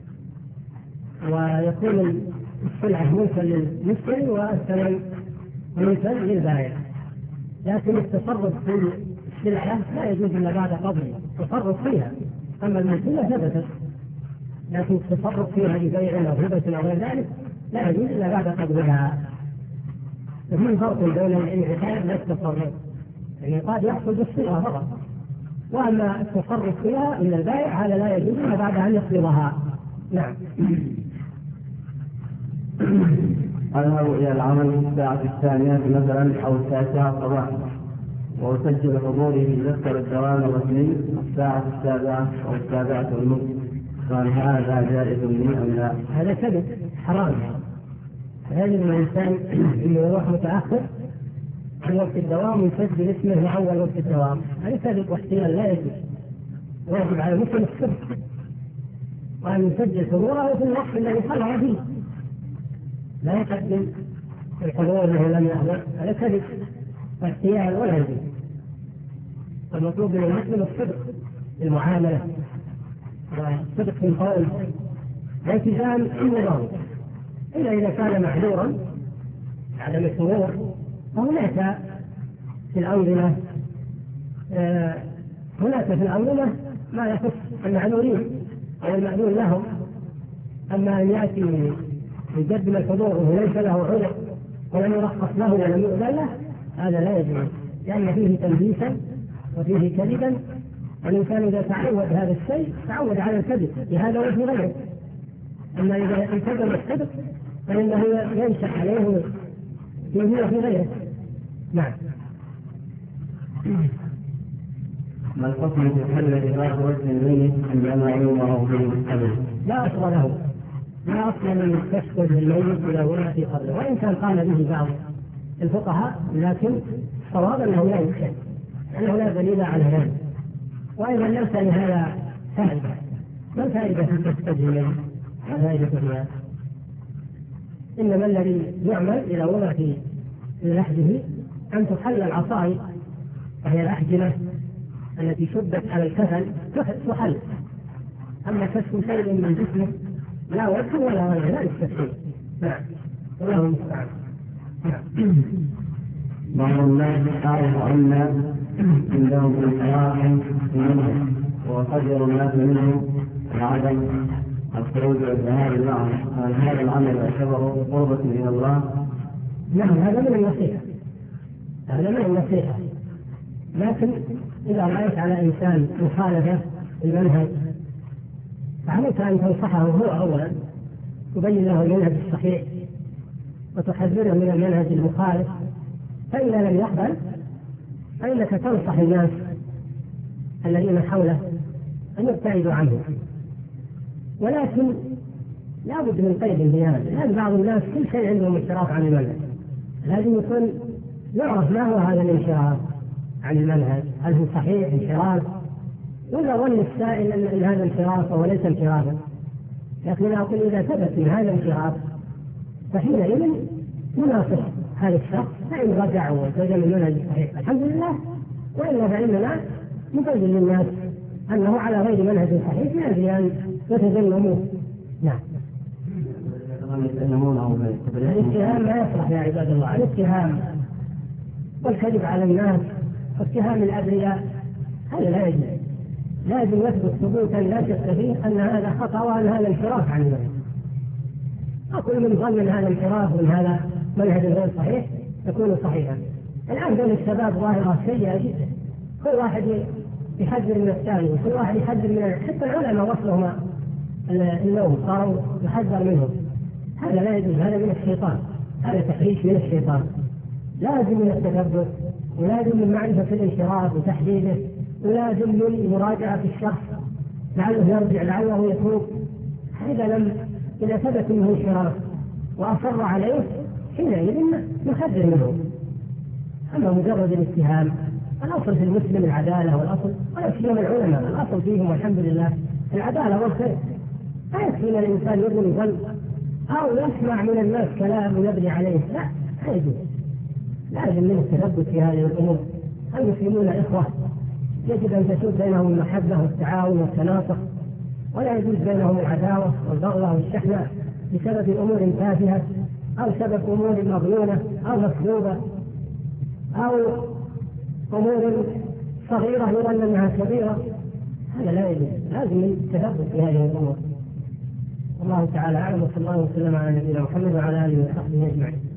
[SPEAKER 3] ويكون السلعة ملكا للمشتري والثمن ملكا للبائع. لكن التصرف في السلعة لا يجوز إلا بعد قبض التصرف فيها. أما الملكية ثبتت، لكن التصرف فيها ببيع أو هبة أو غير ذلك لا يجوز إلا بعد قبضها. ففي فرق بين الانعقاد والتصرف. الانعقاد يحصل بالصيغة فقط، وأما التصرف فيها من البائع هذا لا يجوز إلا بعد أن يقبضها. نعم.
[SPEAKER 2] أذهب إلى العمل في الساعة الثانية مثلا أو التاسعة صباحا، وأسجل حضوري في دفتر الدوام الرسمي الساعة السابعة أو السابعة والنصف، فهل هذا جائز لي أم لا؟
[SPEAKER 3] هذا كذب حرام. يجب الإنسان أن يروح متأخر في وقت الدوام ويسجل اسمه مع أول وقت الدوام. هذا كذب واحتيال لا يجوز. ويجب على المسلم الصدق وأن يسجل حضوره في الوقت الذي حضر فيه، لا يقدم الحضور له لم يحضر. هذا كذب واحتيال ولا يجوز. المطلوب من المسلم الصدق في المعاملة والصدق في القول والالتزام بالنظام. إلا إذا كان محذورا عدم الحضور فهناك في الأنظمة ما يخص المعذورين أو المأذون لهم. أما أن يأتي يقدم الحضور وهو ليس له عذر ولم يرخص له ولم يؤذن له هذا لا يجوز، لأن فيه تلبيسا وفيه كذبا. والإنسان إذا تعود هذا الشيء تعود على الكذب في هذا وفي غيره. أما إذا التزم الصدق فإنه ينشأ عليه فيه وفي غيره. نعم.
[SPEAKER 2] ما الحكم في حل إغاث وجه الميت عندما يؤمر بالحمل؟
[SPEAKER 3] لا أصل له، لا أصل من كشف وجه الميت إلى ولا في قبره، وإن كان قال به بعض الفقهاء، لكن صواب أنه لا يمكن، أنه لا دليل على ذلك. وأيضا ليس لهذا فائدة. ما الفائدة في كشف وجه الميت؟ ما فائدة فيها؟ إنما الذي يعمل إلى ولا في لحده أن تحل العصائب وهي الأحجمة التي شدت على الكفن تحل. أما كشف شيء من جسمه لا وجه ولا غيره لا يستفيد. نعم. الله المستعان.
[SPEAKER 2] بعض الناس أعرف أن عندهم انحراف في منه وقدر الناس منه لعدم الخروج والذهاب معه، هل هذا العمل يعتبر قربة إلى الله؟
[SPEAKER 3] نعم، هذا من النصيحة، هذا من النصيحة. لكن إذا رأيت على إنسان مخالفة المنهج فعليك أن تنصحه هو أولا، تبين له المنهج الصحيح وتحذره من المنهج المخالف. فإذا لم يقبل فإنك تنصح الناس الذين حوله أن يبتعدوا عنه. ولكن لا بد من قيد الديانة، لأن بعض الناس كل شيء عندهم انحراف عن المنهج. لازم يكون يعرف ما هو هذا الانحراف عن المنهج، هل هو صحيح انحراف ولا ظن السائل أن هذا انحراف وليس انحرافا. لكن أقول إذا ثبت من هذا الانحراف فحينئذ نناقش هذا الشخص، فإن رجع والتزم المنهج الصحيح الحمد لله، وإلا فإننا نبين للناس أنه على غير منهج صحيح من أجل أن يتجنبوه. نعم. الاتهام ما يصلح يا عباد الله، الاتهام والكذب على الناس واتهام الأبرياء هذا لا يجوز. لازم يثبت ثبوتا لا شك فيه أن هذا خطأ وأن هذا انحراف عن المنهج. أقول من ظن هذا انحراف من هذا منهج غير صحيح يكون صحيحا. الآن بين الشباب ظاهرة سيئة جدا، كل واحد يحذر من الثاني، كل واحد يحذر من حتى العلماء وصلهم النوم صاروا يحذر منهم. هذا لا يجوز، هذا من الشيطان، هذا تحريش من الشيطان. لازم من التثبت، ولازم من معرفة الانحراف وتحديده، ولازم من مراجعة الشخص لعله يرجع لعله يتوب. إذا ثبت منه انحراف وأصر عليه حينئذ نحذر منه. أما مجرد الاتهام، الأصل في المسلم العدالة والأصل، ولا يكفينا العلماء الأصل فيهم والحمد لله العدالة والخير. لا يكفينا الإنسان يظن ظن أو يسمع من الناس كلام ويبني عليه، لا يجوز. لازم من التثبت في هذه الأمور. المسلمون إخوة، يجب أن تسود بينهم المحبة والتعاون والتناصح، ولا يجوز بينهم العداوة والبغضة والشحنة بسبب أمور تافهة أو سبب أمور مظنونة أو مسلوبة أو أمور صغيرة يظن أنها كبيرة. هذا لا يجوز، لازم التثبت في هذه الأمور. الله تعالى أعلم، وصلى الله وسلم على نبينا محمد وعلى آله وصحبه أجمعين.